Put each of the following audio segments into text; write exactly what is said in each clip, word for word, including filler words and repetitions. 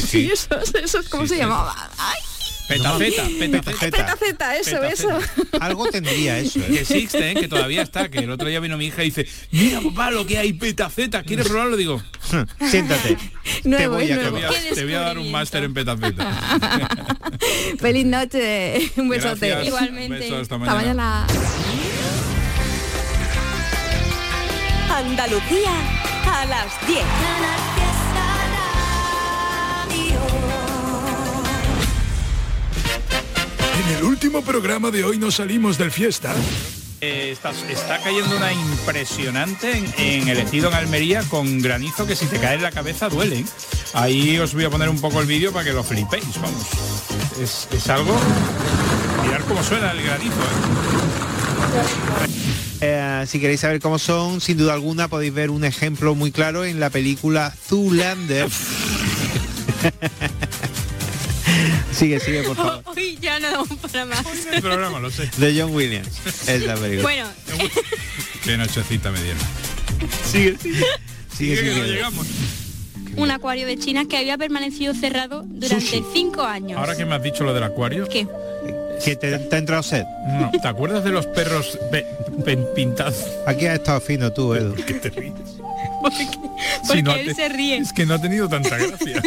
sí. Sí, eso, eso, ¿cómo Sí, se sí. llamaba? Ay, Petaceta, petaceta. Petaceta, eso, Petaceta. eso. Algo tendría eso, ¿eh? Que existe, ¿eh? Que todavía está, que el otro día vino mi hija y dice, mira papá lo que hay, Petaceta, ¿quieres probarlo? Digo, Siéntate. Nuevo, te voy a nuevo. te voy a, Qué te voy a dar un máster en Petaceta. Feliz noche, un besote. Gracias. Igualmente. Un beso, hasta Hasta mañana. mañana. Andalucía a las diez. En el último programa de hoy nos salimos del fiesta. Eh, está, está cayendo una impresionante en, en el Ejido, en Almería, con granizo que si te cae en la cabeza duele, ¿eh? Ahí os voy a poner un poco el vídeo para que lo flipéis, vamos. Es, es algo... Mirad cómo suena el granizo, ¿eh? Eh, si queréis saber cómo son, sin duda alguna podéis ver un ejemplo muy claro en la película Zoolander. Sigue, sigue, por favor. Hoy ya no damos para más. El programa, lo sé. De John Williams. Es la película. Bueno, Qué nochecita me dieron. Sigue, sigue. Sigue, que no sigue. llegamos. un acuario de China que había permanecido cerrado durante Sushi. cinco años. Ahora que me has dicho lo del acuario, ¿Qué? Que te, te ha entrado sed. no, ¿te acuerdas de los perros pe- pe- pintados? Aquí has estado fino tú, Edu. ¿Qué te ríes? Porque, Si porque no él te- se ríe. Es que no ha tenido tanta gracia.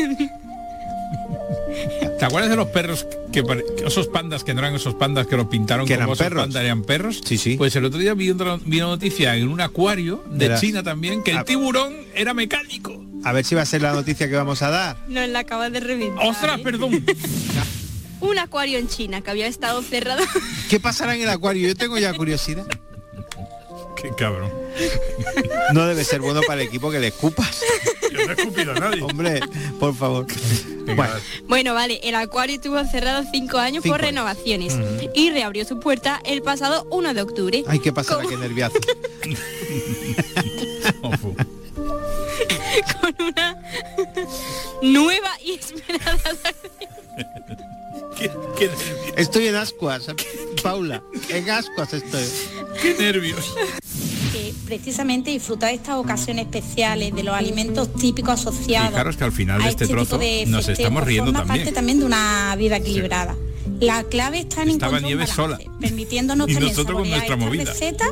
¿Te acuerdas de los perros que, pare- que esos pandas que no eran esos pandas que los pintaron Que como eran esos perros? pandas eran perros? Sí, sí. Pues el otro día vi, otra, vi una noticia en un acuario de Verás. China también que el Ah. tiburón era mecánico. A ver si va a ser la noticia que vamos a dar. Nos la acabas de reventar. ¡Ostras, ¿eh? perdón! Un acuario en China que había estado cerrado. ¿Qué pasará en el acuario? Yo tengo ya curiosidad. ¡Qué cabrón! No debe ser bueno para el equipo que le escupas. Yo no he escupido a nadie. Hombre, por favor. Venga, Bueno, Bueno, vale, el acuario estuvo cerrado cinco años Cinco por años. renovaciones y reabrió su puerta el pasado uno de octubre. ay, ¿qué pasará? ¿Cómo? Qué nerviazo. ofu. Con una nueva y esperada ¿Qué, qué nervios? Estoy en ascuas, Paula. En ascuas estoy. ¡Qué nervios! Que precisamente disfrutar de estas ocasiones especiales, de los alimentos típicos asociados. Fijaros que al final de a este tipo trozo de nos festejos estamos riendo forma también. parte también de una vida equilibrada. La clave está en Estaba encontrar un Nieves balance, sola. permitiéndonos Y también nosotros con saborear nuestra estas movida. recetas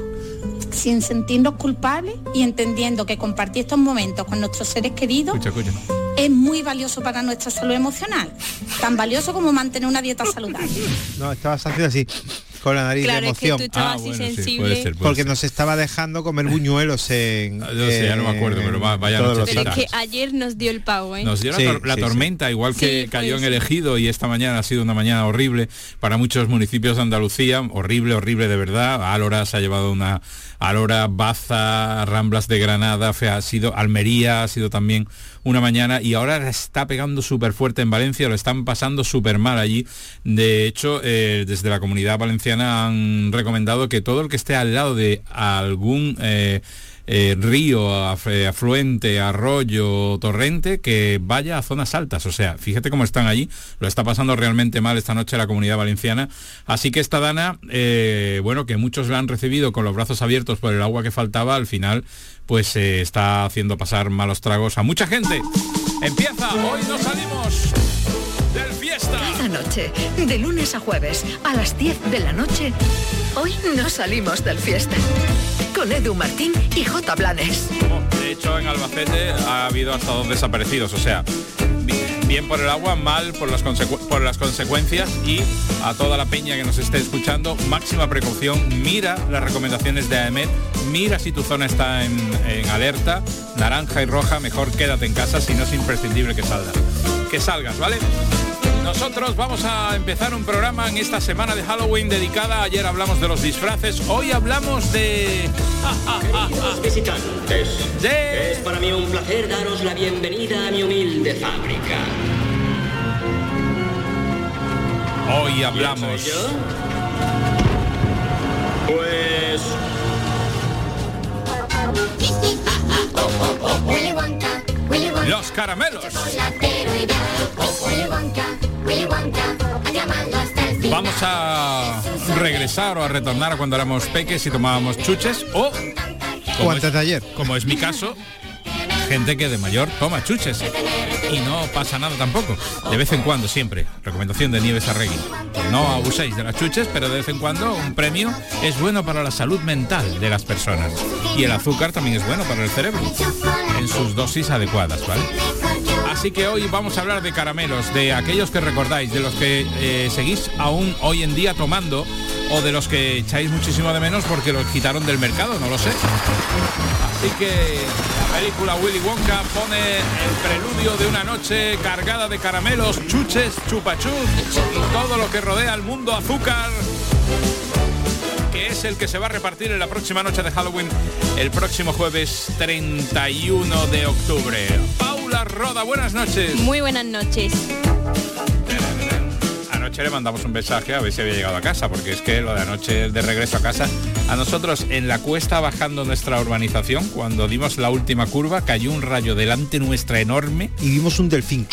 sin sentirnos culpables y entendiendo que compartir estos momentos con nuestros seres queridos Escucha, escucha. es muy valioso para nuestra salud emocional, tan valioso como mantener una dieta saludable. No, estabas haciendo así, con la nariz Claro, de es que tú emoción. estabas Ah, así bueno, sí, sensible. puede ser. puede Porque ser. nos estaba dejando comer buñuelos en... Ah, yo sé, ya no me acuerdo, pero va- vaya todos los nochecita. Pero es sitios. que ayer nos dio el pavo, ¿eh? Nos dio la, Sí, tor- la sí, tormenta, igual que Sí, cayó pues en el Ejido, y esta mañana ha sido una mañana horrible para muchos municipios de Andalucía, horrible, horrible de verdad. Álora se ha llevado una... Álora, Baza, Ramblas de Granada, fe- ha sido Almería, ha sido también una mañana, y ahora está pegando súper fuerte en Valencia, lo están pasando súper mal allí. De hecho, eh, desde la Comunidad Valenciana han recomendado que todo el que esté al lado de algún... Eh, eh, río, af- afluente, arroyo, torrente, que vaya a zonas altas. O sea, fíjate cómo están allí, lo está pasando realmente mal esta noche la Comunidad Valenciana. Así que esta Dana, eh, bueno, que muchos la han recibido con los brazos abiertos por el agua que faltaba, al final pues eh, está haciendo pasar malos tragos a mucha gente. Empieza, hoy nos salimos del fiesta. Cada noche, de lunes a jueves, a las diez de la noche, hoy nos salimos del fiesta. Con Edu Martín y J. Blanes. De hecho, en Albacete ha habido hasta dos desaparecidos, o sea, bi- bien por el agua, mal por las, consecu- por las consecuencias, y a toda la peña que nos esté escuchando, máxima precaución, mira las recomendaciones de AEMET, mira si tu zona está en, en alerta, naranja y roja, mejor quédate en casa, si no es imprescindible que salgas. Que salgas, ¿vale? Nosotros vamos a empezar un programa en esta semana de Halloween dedicada. Ayer hablamos de los disfraces, hoy hablamos de... Queridos visitantes, de... es para mí un placer daros la bienvenida a mi humilde fábrica. Hoy hablamos... ¿Quién soy yo? Pues... Willy Wonka, Willy Wonka, Los caramelos. chocolatero y blanco. Willy Wonka, Willy Wonka, a llamarlo hasta el final. Vamos a regresar o a retornar a cuando éramos peques y tomábamos chuches, o O como antes es, de ayer. como es mi caso, gente que de mayor toma chuches. y no pasa nada tampoco. De vez en cuando, siempre. Recomendación de Nieves Arregui. No abuséis de las chuches, pero de vez en cuando un premio es bueno para la salud mental de las personas. Y el azúcar también es bueno para el cerebro, en sus dosis adecuadas, ¿vale? Así que hoy vamos a hablar de caramelos, de aquellos que recordáis, de los que eh, seguís aún hoy en día tomando, o de los que echáis muchísimo de menos porque los quitaron del mercado, no lo sé. Así que la película Willy Wonka pone el preludio de una noche cargada de caramelos, chuches, chupachus y todo lo que rodea al mundo azúcar, que es el que se va a repartir en la próxima noche de Halloween, el próximo jueves treinta y uno de octubre. Paula Roda, buenas noches. Muy buenas noches. Anoche le mandamos un mensaje a ver si había llegado a casa, porque es que lo de anoche de regreso a casa, a nosotros en la cuesta bajando nuestra urbanización, cuando dimos la última curva, cayó un rayo delante nuestra enorme y vimos un delfín.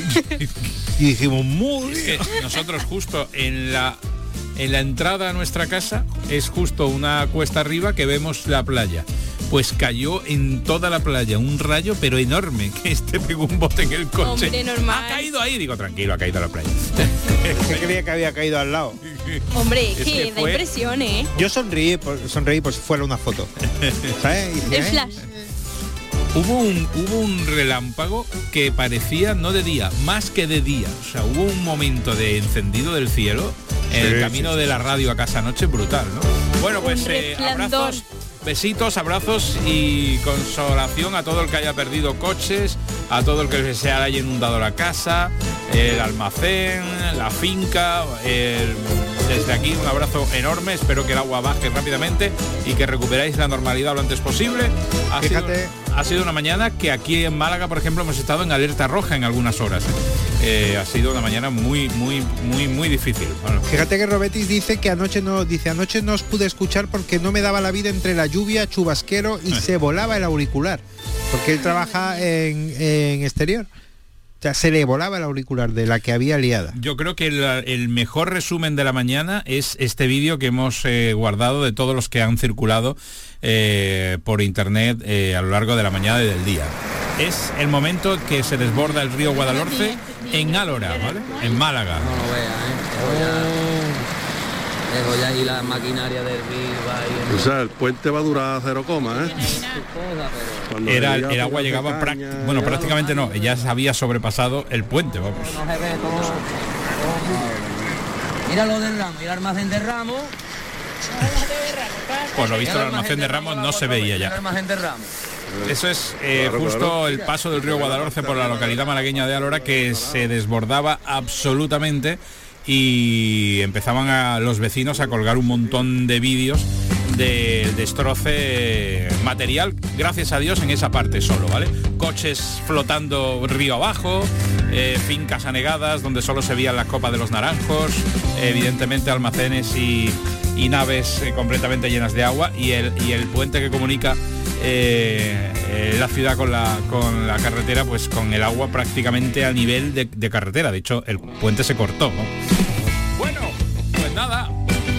Y dijimos, muy es que nosotros justo en la en la entrada a nuestra casa es justo una cuesta arriba que vemos la playa. Pues cayó en toda la playa un rayo, pero enorme, que este pegó un bote en el coche. Hombre, normal. Ha caído ahí, digo, tranquilo, ha caído a la playa. Se creía que había caído al lado. Hombre, Es que, que da fue- impresión, ¿eh? Yo sonreí, por, sonreí por si fuera una foto. ¿Sabes? Y dije, El "Eh". flash. Hubo un, hubo un relámpago que parecía no de día, más que de día. O sea, hubo un momento de encendido del cielo en Sí, el camino sí, sí. de la radio a casa anoche, brutal, ¿no? Bueno, pues Un eh, resplandor. abrazos, besitos, abrazos y consolación a todo el que haya perdido coches, a todo el que se haya inundado la casa, el almacén, la finca. el- desde aquí un abrazo enorme, espero que el agua baje rápidamente y que recuperáis la normalidad lo antes posible. Ha Fíjate. sido- Ha sido una mañana que aquí en Málaga, por ejemplo, hemos estado en alerta roja en algunas horas. ¿eh? Eh, ha sido una mañana muy, muy, muy, muy difícil. Bueno, Fíjate que Robetis dice que anoche no, dice anoche no os pude escuchar porque no me daba la vida entre la lluvia, chubasquero y se volaba el auricular. Porque él trabaja en, en exterior. O sea, se le volaba el auricular de la que había liada. yo creo que el, el mejor resumen de la mañana es este vídeo que hemos eh, guardado de todos los que han circulado eh, por internet eh, a lo largo de la mañana y del día. Es el momento que se desborda el río Guadalhorce en Álora, ¿vale? En Málaga. No lo veas, ¿eh? Dejo ya ahí la maquinaria del río. O sea, el puente va a durar cero coma, ¿eh? Cuando Era, llegue a el agua tocar llegaba, caña, prac- bueno, ya- prácticamente no, ya se había sobrepasado el puente, vamos. No se ve todo. Mira lo del ramo, mira el almacén de ramos. Por lo visto el almacén de Ramos no se veía El ya. almacén de ramos. Eso es eh, Claro, justo claro. el paso del río Guadalhorce por la localidad malagueña de Álora, que se desbordaba absolutamente y empezaban a los vecinos a colgar un montón de vídeos de destroce material, gracias a Dios en esa parte solo, ¿vale? Coches flotando río abajo, eh, fincas anegadas donde solo se veían las copas de los naranjos, evidentemente almacenes y, y naves eh, completamente llenas de agua, y el, y el puente que comunica eh, eh, la ciudad con la, con la carretera, pues con el agua prácticamente a nivel de, de carretera. De hecho, el puente se cortó, ¿no? Bueno, pues nada,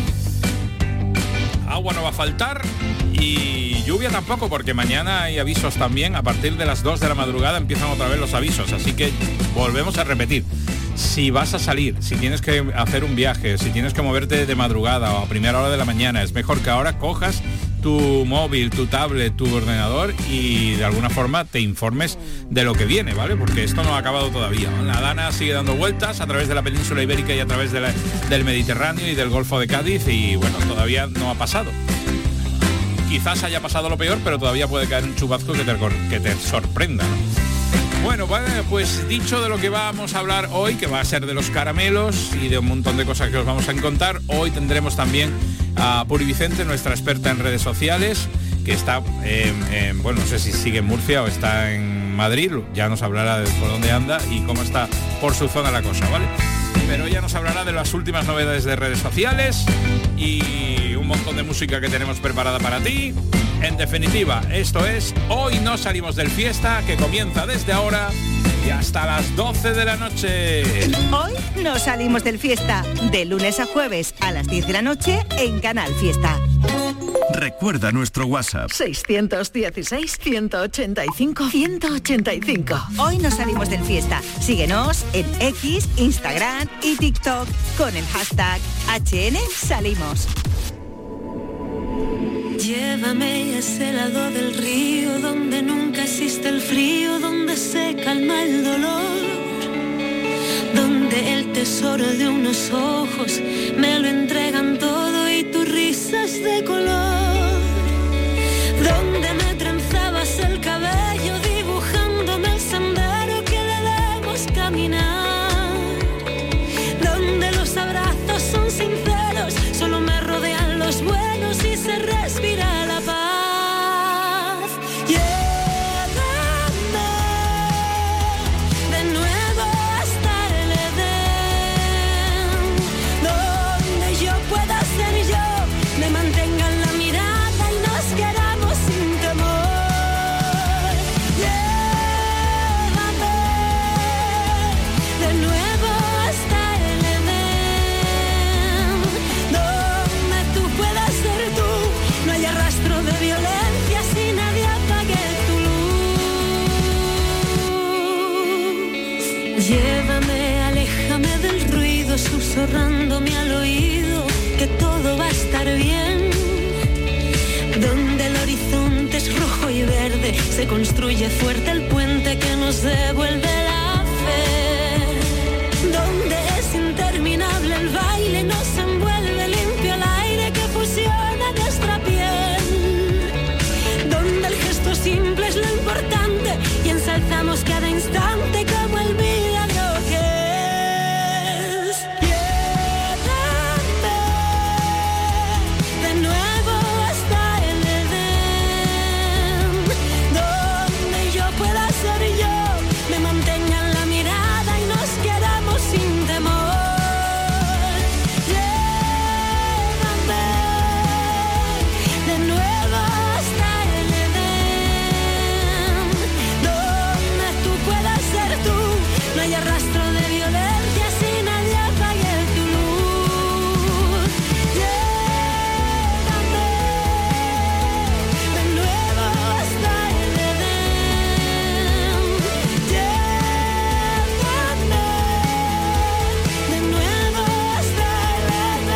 agua no va a faltar y lluvia tampoco, porque mañana hay avisos también. A partir de las dos de la madrugada empiezan otra vez los avisos, así que volvemos a repetir. Si vas a salir, si tienes que hacer un viaje, si tienes que moverte de madrugada o a primera hora de la mañana, es mejor que ahora cojas tu móvil, tu tablet, tu ordenador y de alguna forma te informes de lo que viene, ¿vale? Porque esto no ha acabado todavía. La Dana sigue dando vueltas a través de la península ibérica y a través de la- del Mediterráneo y del Golfo de Cádiz, y bueno, todavía no ha pasado. Quizás haya pasado lo peor, pero todavía puede caer un chubasco que te, que te sorprenda, ¿no? Bueno, vale, pues dicho de lo que vamos a hablar hoy, que va a ser de los caramelos y de un montón de cosas que os vamos a contar, hoy tendremos también a Puri Vicente, nuestra experta en redes sociales, que está, eh, eh, bueno, no sé si sigue en Murcia o está en Madrid, ya nos hablará de por dónde anda y cómo está por su zona la cosa, ¿vale? Pero ella nos hablará de las últimas novedades de redes sociales y un montón de música que tenemos preparada para ti. En definitiva, esto es Hoy no salimos del fiesta, que comienza desde ahora y hasta las doce de la noche. Hoy no salimos del fiesta, de lunes a jueves a las diez de la noche en Canal Fiesta. Recuerda nuestro WhatsApp. seiscientos dieciséis, ciento ochenta y cinco, ciento ochenta y cinco. Hoy nos salimos del fiesta. Síguenos en X, Instagram y TikTok con el hashtag H N Salimos. Llévame a ese lado del río donde nunca existe el frío, donde se calma el dolor, donde el tesoro de unos ojos me lo entregan todo y tu risa es de color, donde me trenzabas el cabello dibujándome el sendero que debemos caminar, donde los abrazos son sinceros, solo me rodean los buenos y se respira la paz. Llévame de nuevo hasta el Edén, donde yo pueda ser yo, me mantengan la mirada y nos queramos sin temor. Llévame de nuevo hasta el Edén, donde tú puedas ser tú, no haya rastro de violencia si nadie apague tu luz. Llévame, aléjame del ruido, susurrándome al oído que todo va a estar bien, donde el horizonte es rojo y verde, se construye fuerte el puente que nos devuelve la fe, donde es interminable el baile, nos envuelve limpio el aire que fusiona nuestra piel, donde el gesto simple es lo importante y ensalzamos cada instante como el milagro que es. Llévame de nuevo hasta el Edén, donde yo pueda ser yo, me mantengan la mirada y nos quedamos sin temor. Llévame de nuevo hasta el Edén, donde tú puedas ser tú, no haya rastro de violencia si nadie apague tu luz. Llévame de nuevo hasta el Edén, llévame de nuevo hasta el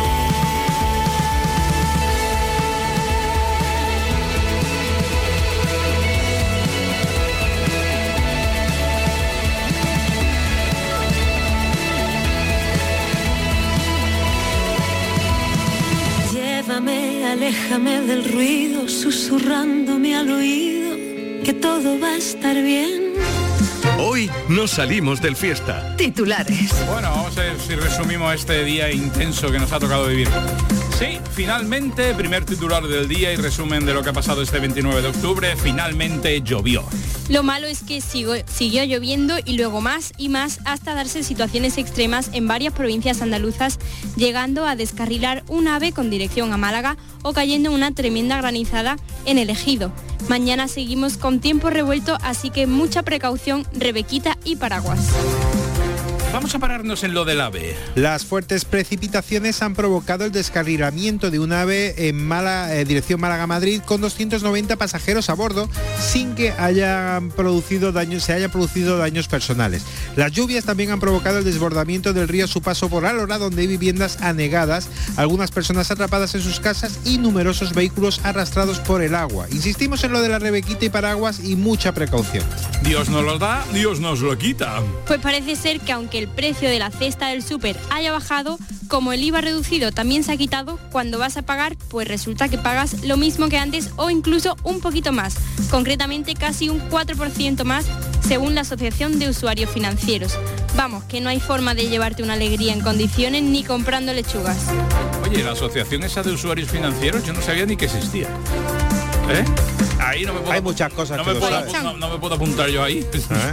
Edén. Llévame, aléjame del ruido, susurrándome al oído que todo va a estar bien. Hoy nos salimos del fiesta. Titulares. Bueno, vamos a ver si resumimos este día intenso que nos ha tocado vivir. Sí, finalmente, primer titular del día y resumen de lo que ha pasado este veintinueve de octubre, finalmente llovió. Lo malo es que sigo, siguió lloviendo y luego más y más hasta darse situaciones extremas en varias provincias andaluzas, llegando a descarrilar un AVE con dirección a Málaga o cayendo una tremenda granizada en el Ejido. Mañana seguimos con tiempo revuelto, así que mucha precaución, rebequita y paraguas. Vamos a pararnos en lo del AVE. Las fuertes precipitaciones han provocado el descarrilamiento de un AVE en Málaga, eh, dirección Málaga-Madrid con doscientos noventa pasajeros a bordo sin que hayan producido daños, se hayan producido daños personales. Las lluvias también han provocado el desbordamiento del río a su paso por Alhora, donde hay viviendas anegadas, algunas personas atrapadas en sus casas y numerosos vehículos arrastrados por el agua. Insistimos en lo de la rebequita y paraguas y mucha precaución. Dios nos lo da, Dios nos lo quita. Pues parece ser que aunque el precio de la cesta del súper haya bajado, como el I V A reducido también se ha quitado, cuando vas a pagar, pues resulta que pagas lo mismo que antes o incluso un poquito más, concretamente casi un cuatro por ciento más, según la Asociación de Usuarios Financieros. Vamos, que no hay forma de llevarte una alegría en condiciones ni comprando lechugas. Oye, la asociación esa de usuarios financieros, yo no sabía ni que existía. ¿Eh? Ahí no me puedo, hay muchas cosas no que me puedo, sabes. no, no me puedo apuntar yo ahí. ¿Eh?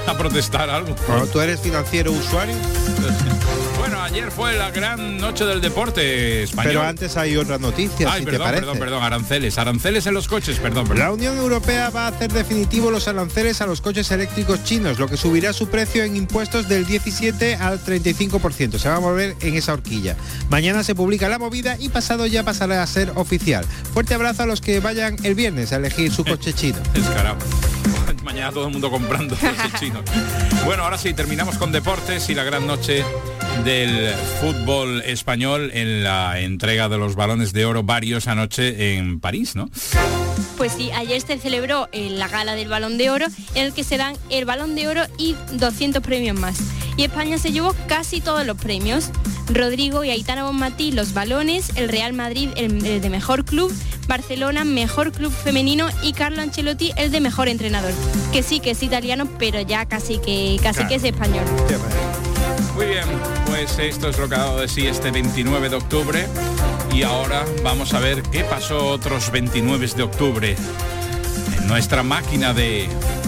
a protestar algo. Bueno, ¿tú eres financiero usuario? Bueno, ayer fue la gran noche del deporte español. Pero antes hay otras noticias, Ay, si perdón, te parece. perdón, perdón, aranceles, aranceles en los coches, perdón, perdón. La Unión Europea va a hacer definitivo los aranceles a los coches eléctricos chinos, lo que subirá su precio en impuestos del diecisiete al treinta y cinco por ciento. Se va a mover en esa horquilla. Mañana se publica la movida y pasado ya pasará a ser oficial. Fuerte abrazo a los que vayan el viernes a elegir su coche chino. Descarado. Mañana todo el mundo comprando coches chinos. Bueno, ahora sí, terminamos con deportes y la gran noche del fútbol español en la entrega de los balones de oro varios anoche en París, ¿no? Pues sí, ayer se celebró eh, la gala del Balón de Oro, en el que se dan el Balón de Oro y doscientos premios más. Y España se llevó casi todos los premios. Rodrigo y Aitana Bonmatí los balones, el Real Madrid el, el de mejor club, Barcelona mejor club femenino y Carlo Ancelotti el de mejor entrenador. Que sí, que es italiano, pero ya casi que casi Claro. que es español. Muy bien, pues esto es lo que ha dado de sí este veintinueve de octubre y ahora vamos a ver qué pasó otros veintinueve de octubre en nuestra máquina de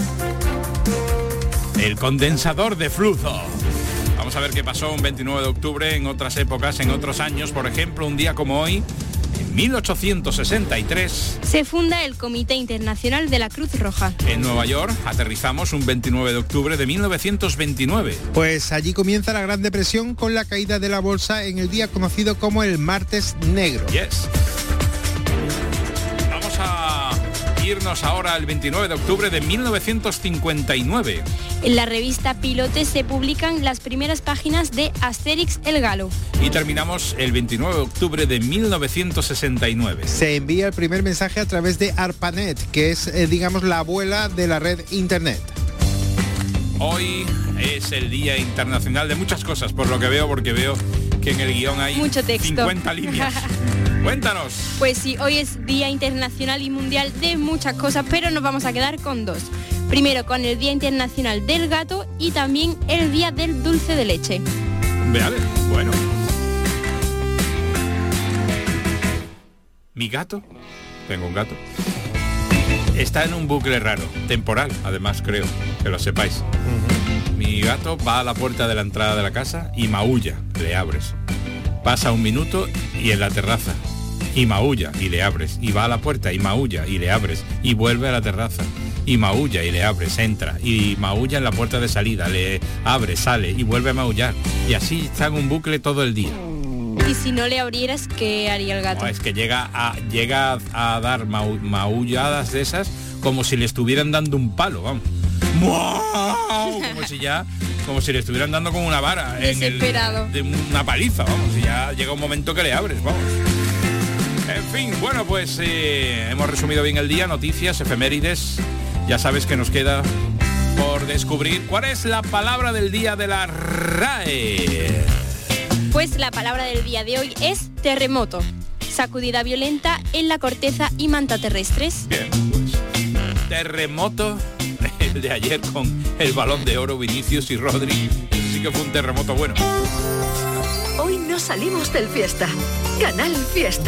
el condensador de flujo. Vamos a ver qué pasó un veintinueve de octubre en otras épocas, en otros años. Por ejemplo, un día como hoy, en mil ochocientos sesenta y tres, Se funda el Comité Internacional de la Cruz Roja. en Nueva York, aterrizamos un veintinueve de octubre de mil novecientos veintinueve. Pues allí comienza la Gran Depresión con la caída de la bolsa en el día conocido como el Martes Negro. Yes. Vamos a irnos ahora al veintinueve de octubre de mil novecientos cincuenta y nueve. En la revista Pilote se publican las primeras páginas de Asterix el Galo. Y terminamos el veintinueve de octubre de mil novecientos sesenta y nueve. Se envía el primer mensaje a través de ARPANET, que es, eh, digamos, la abuela de la red Internet. Hoy es el Día Internacional de muchas cosas, por lo que veo, porque veo que en el guión hay Mucho texto. cincuenta líneas. Cuéntanos. Pues sí, hoy es Día Internacional y Mundial de muchas cosas, pero nos vamos a quedar con dos. Primero con el Día Internacional del Gato y también el Día del Dulce de Leche. Vale, bueno. Mi gato, tengo un gato, está en un bucle raro, temporal, además creo, que lo sepáis. Uh-huh. Mi gato va a la puerta de la entrada de la casa y maulla, le abres. Pasa un minuto y en la terraza, y maulla y le abres. Y va a la puerta y maulla y le abres. Y vuelve a la terraza y maulla y le abres, entra. Y maulla en la puerta de salida, le abre, sale y vuelve a maullar. Y así está en un bucle todo el día. Y si no le abrieras, ¿qué haría el gato? No, es que llega a, llega a dar mau, maulladas de esas como si le estuvieran dando un palo, vamos. Como si ya, como si le estuvieran dando con una vara. Desesperado. En el, de una paliza, vamos. Y ya llega un momento que le abres, vamos. En fin, bueno, pues eh, hemos resumido bien el día, noticias, efemérides. Ya sabes que nos queda por descubrir cuál es la palabra del día de la R A E. Pues la palabra del día de hoy es terremoto. Sacudida violenta en la corteza y manta terrestres. Bien, pues terremoto, el de ayer con el Balón de Oro, Vinicius y Rodri. Sí que fue un terremoto bueno. Hoy no salimos del Fiesta. Canal Fiesta.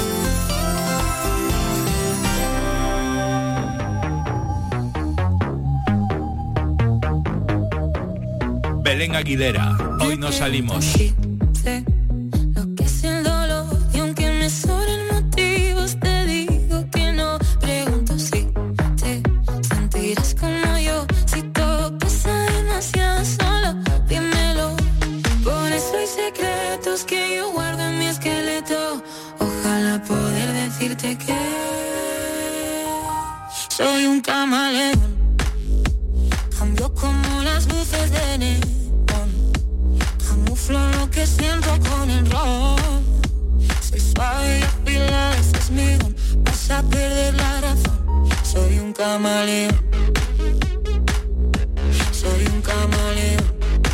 Belén Aguilera, hoy no salimos. Sé lo que es el dolor y aunque me sobren motivos te digo que no. Pregunto si te sentirás como yo, si todo pesa demasiado solo, dímelo. Por eso hay secretos que yo guardo en mi esqueleto. Ojalá poder decirte que soy un camaleón. Cambio como las luces de neón. Camuflo lo que siento con el ron. Soy suave y afilada, ese es mi don. Vas a perder la razón. Soy un camaleón. Soy un camaleón.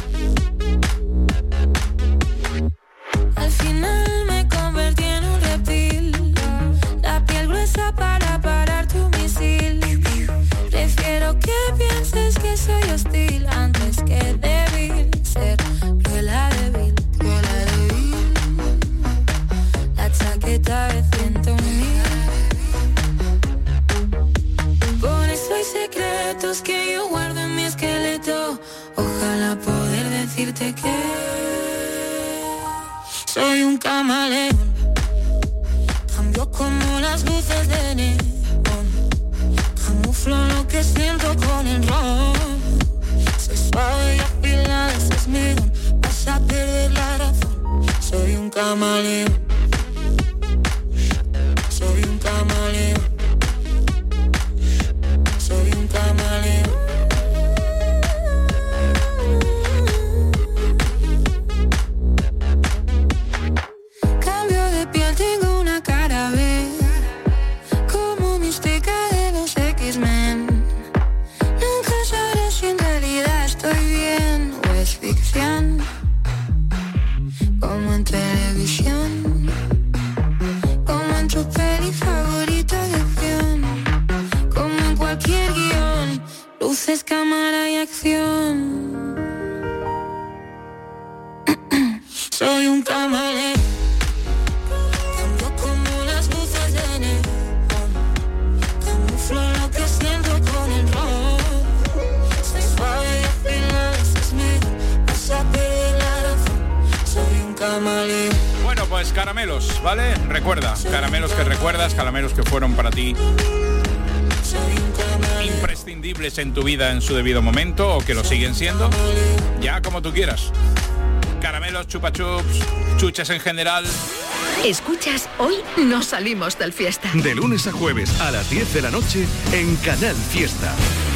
Al final me convertí en un reptil. La piel gruesa para parar tu misil. Prefiero que pienses que soy hostil antes que débil. Ser cruela débil, cruela débil. La chaqueta de ciento mil. Por eso hay secretos que yo guardo en mi esqueleto. decirte que soy un camaleón. Cambio como las luces de neón. Camuflo lo que siento con el ron. Soy suave y afilada, ese es mi don. Vas a perder la razón. Soy un camaleón. Soy un camaleón. Soy un camaleón. Cambio de piel, tengo una cara B, como mística de los X-Men. Nunca sabré si en realidad estoy bien o es ficción, como en televisión, como en tu peli favorita de acción, como en cualquier guión, luces, cámara y acción. Soy un camaleón. Cambio como las luces de neón. Camuflo lo que siento con el ron. Soy suave y afilada, ese es mi don. Vas a perder la razón. Soy un camaleón. Bueno, pues caramelos, ¿vale? Recuerda, caramelos que recuerdas, caramelos que fueron para ti imprescindibles en tu vida en su debido momento o que lo siguen siendo, ya como tú quieras. Caramelos, chupa chups, chuches en general. Escuchas Hoy no salimos del fiesta. De lunes a jueves a las diez de la noche en Canal Fiesta.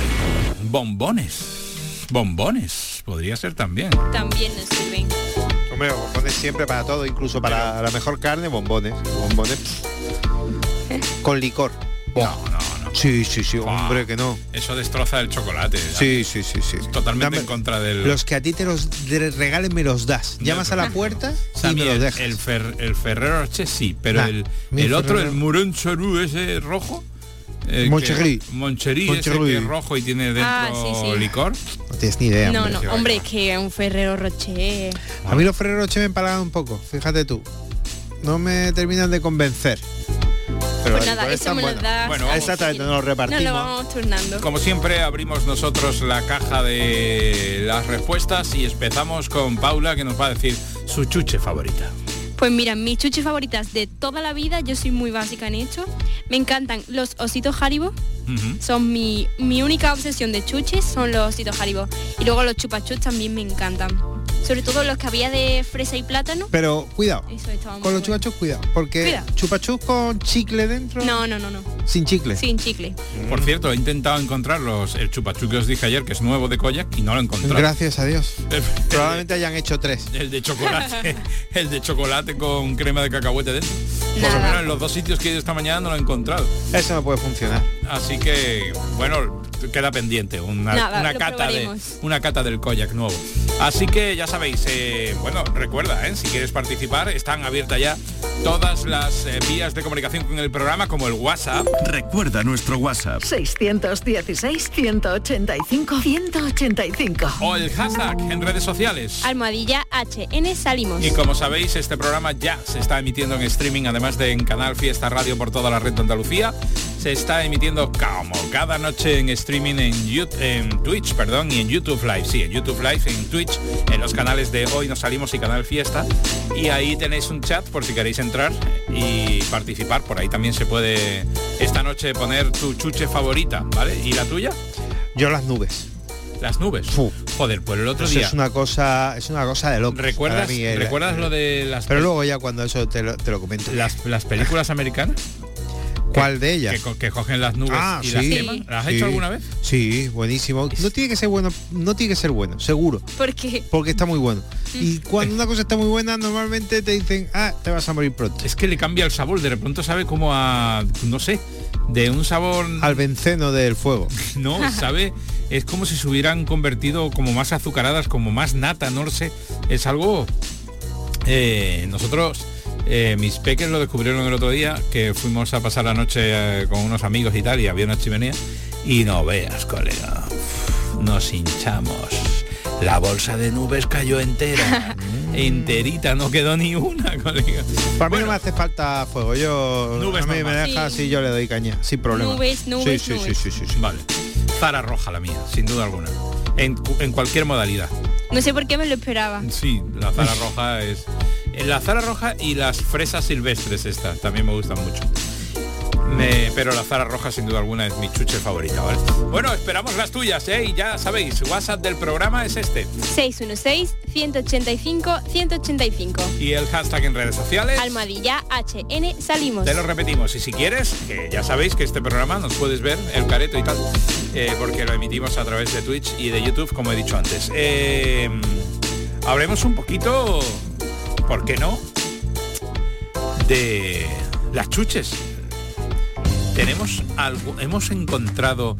Bombones. Bombones. Podría ser también. También nos sirven. Hombre, bombones siempre para todo, incluso para Pero... la mejor carne, bombones. Bombones. Con licor. No, no, no. Sí, sí, sí, hombre, oh, que no. Eso destroza el chocolate. Sí, sí, sí, sí. Totalmente Dame, en contra del... Los que a ti te los regalen me los das. Llamas a la puerta y me los el, dejas. El, fer, el Ferrero Rocher sí, pero nah, el, el otro, Ferrero... el Mouron Sorú ese rojo... Moncherí. Moncherí, ese que es rojo y tiene dentro ah, sí, sí. licor. No tienes ni idea. No, hombre. no, hombre, es que un Ferrero Rocher... A mí los Ferrero Rocher me empalagan un poco, fíjate tú. No me terminan de convencer. Pero pues nada, eso me lo das. Bueno, exactamente, nos lo repartimos. Nos lo vamos turnando. Como siempre, abrimos nosotros la caja de las respuestas y empezamos con Paula, que nos va a decir su chuche favorita. Pues mira, mis chuches favoritas de toda la vida, yo soy muy básica en esto. Me encantan los ositos Haribo. Uh-huh. Son mi, mi única obsesión de chuches, son los ositos Haribo. Y luego los chupachups también me encantan. Sobre todo los que había de fresa y plátano. Pero cuidado, con los chupachups cuidado, porque cuidado. Chupachups con chicle dentro. No, no, no, no. Sin chicle. Sin chicle. Por cierto, he intentado encontrar los, el chupachup que os dije ayer, que es nuevo de Koyak, y no lo he encontrado. Gracias a Dios. Probablemente hayan hecho tres. El de chocolate, el de chocolate con crema de cacahuete dentro. Nada. Por lo menos en los dos sitios que he ido esta mañana no lo he encontrado. Eso no puede funcionar. Así que, bueno, queda pendiente una, Nada, una cata de una cata del Koyak nuevo. Así que ya sabéis, eh, bueno, recuerda, eh, si quieres participar, están abiertas ya todas las eh, vías de comunicación con el programa, como el WhatsApp. Recuerda nuestro WhatsApp. seiscientos dieciséis, ciento ochenta y cinco, ciento ochenta y cinco. O el hashtag en redes sociales. Almohadilla H N Salimos. Y como sabéis, este programa ya se está emitiendo en streaming, además de en Canal Fiesta Radio por toda la red de Andalucía. Se está emitiendo como cada noche en streaming en, YouTube, en Twitch, perdón, y en YouTube Live. Sí, en YouTube Live, en Twitch, en los canales de Hoy Nos Salimos y Canal Fiesta. Y ahí tenéis un chat por si queréis entrar y participar. Por ahí también se puede esta noche poner tu chuche favorita, ¿vale? ¿Y la tuya? Yo las nubes. Las nubes. Uf. Joder, pues el otro eso día. Es una cosa, es una cosa de locos. ¿Recuerdas, mí, eh, ¿recuerdas lo de las? Pero luego ya cuando eso te lo, te lo comento. Las, las películas americanas. ¿Cuál de ellas? Que, que cogen las nubes ah, y sí, las queman. ¿Las has sí, hecho alguna vez? Sí, buenísimo. No tiene que ser bueno, no tiene que ser bueno, seguro. ¿Por qué? Porque está muy bueno. Y cuando una cosa está muy buena, normalmente te dicen, ah, te vas a morir pronto. Es que le cambia el sabor, de repente sabe como a, no sé, de un sabor... Al benceno del fuego. No, sabe, es como si se hubieran convertido como más azucaradas, como más nata, no lo sé. Es algo... Eh, nosotros... Eh, mis peques lo descubrieron el otro día, que fuimos a pasar la noche eh, con unos amigos y tal, y había una chimenea, y no veas, colega, uf, nos hinchamos. La bolsa de nubes cayó entera, enterita, no quedó ni una, colega. Para bueno, mí no me hace falta fuego, yo nubes a mí normal. me deja así, sí. Yo le doy caña, sin problema. Nubes, nubes, sí, nubes. Sí, sí, sí, sí, sí. Vale. Zara roja la mía, sin duda alguna. En, en cualquier modalidad. No sé por qué me lo esperaba. Sí, la Zara roja es... La Zara roja y las fresas silvestres estas también me gustan mucho. Me, pero la Zara roja sin duda alguna es mi chuche favorita, ¿vale? Bueno, esperamos las tuyas, ¿eh? Y ya sabéis, WhatsApp del programa es este. seis uno seis, uno ocho cinco, uno ocho cinco. Y el hashtag en redes sociales. Almohadilla H N salimos. Te lo repetimos. Y si quieres, que ya sabéis que este programa nos puedes ver, el careto y tal, eh, porque lo emitimos a través de Twitch y de YouTube, como he dicho antes. Eh, hablemos un poquito, ¿por qué no?, de las chuches. Tenemos algo, hemos encontrado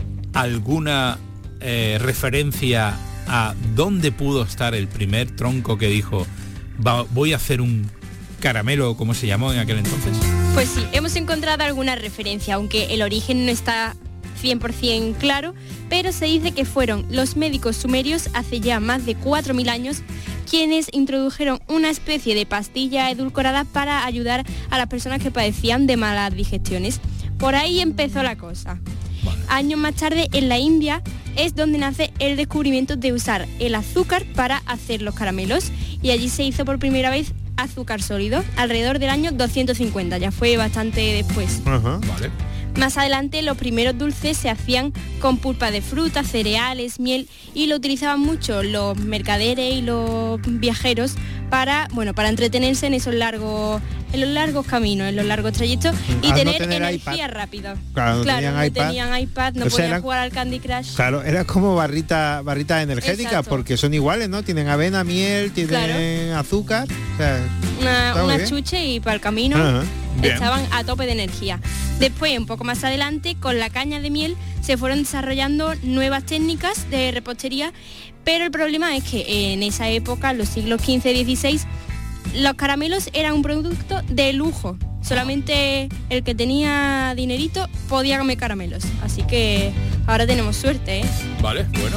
alguna eh, referencia a dónde pudo estar el primer tronco que dijo Va, voy a hacer un caramelo, como se llamó en aquel entonces. Pues sí, hemos encontrado alguna referencia, aunque el origen no está cien por ciento claro, pero se dice que fueron los médicos sumerios hace ya más de cuatro mil años quienes introdujeron una especie de pastilla edulcorada para ayudar a las personas que padecían de malas digestiones. Por ahí empezó la cosa. Vale. Años más tarde, en la India, es donde nace el descubrimiento de usar el azúcar para hacer los caramelos, y allí se hizo por primera vez azúcar sólido, alrededor del año doscientos cincuenta, ya fue bastante después. Uh-huh. Vale. Más adelante, los primeros dulces se hacían con pulpa de fruta, cereales, miel, y lo utilizaban mucho los mercaderes y los viajeros para, bueno, para entretenerse en esos largos, en los largos caminos, en los largos trayectos, y Al tener, no tener energía iPad. rápida. Claro, no claro, tenían no iPad. tenían iPad, no O sea, podían eran- jugar al Candy Crush. Claro, era como barrita, barritas energéticas, Exacto. porque son iguales, ¿no? Tienen avena, miel, tienen Claro. azúcar. O sea, Una, está muy una bien. chuche y para el camino Ajá. Bien. estaban a tope de energía. Después, un poco más adelante, con la caña de miel se fueron desarrollando nuevas técnicas de repostería, pero el problema es que en esa época, en los siglos quince y dieciséis, los caramelos eran un producto de lujo. Solamente el que tenía dinerito podía comer caramelos. Así que ahora tenemos suerte, ¿eh? Vale, bueno.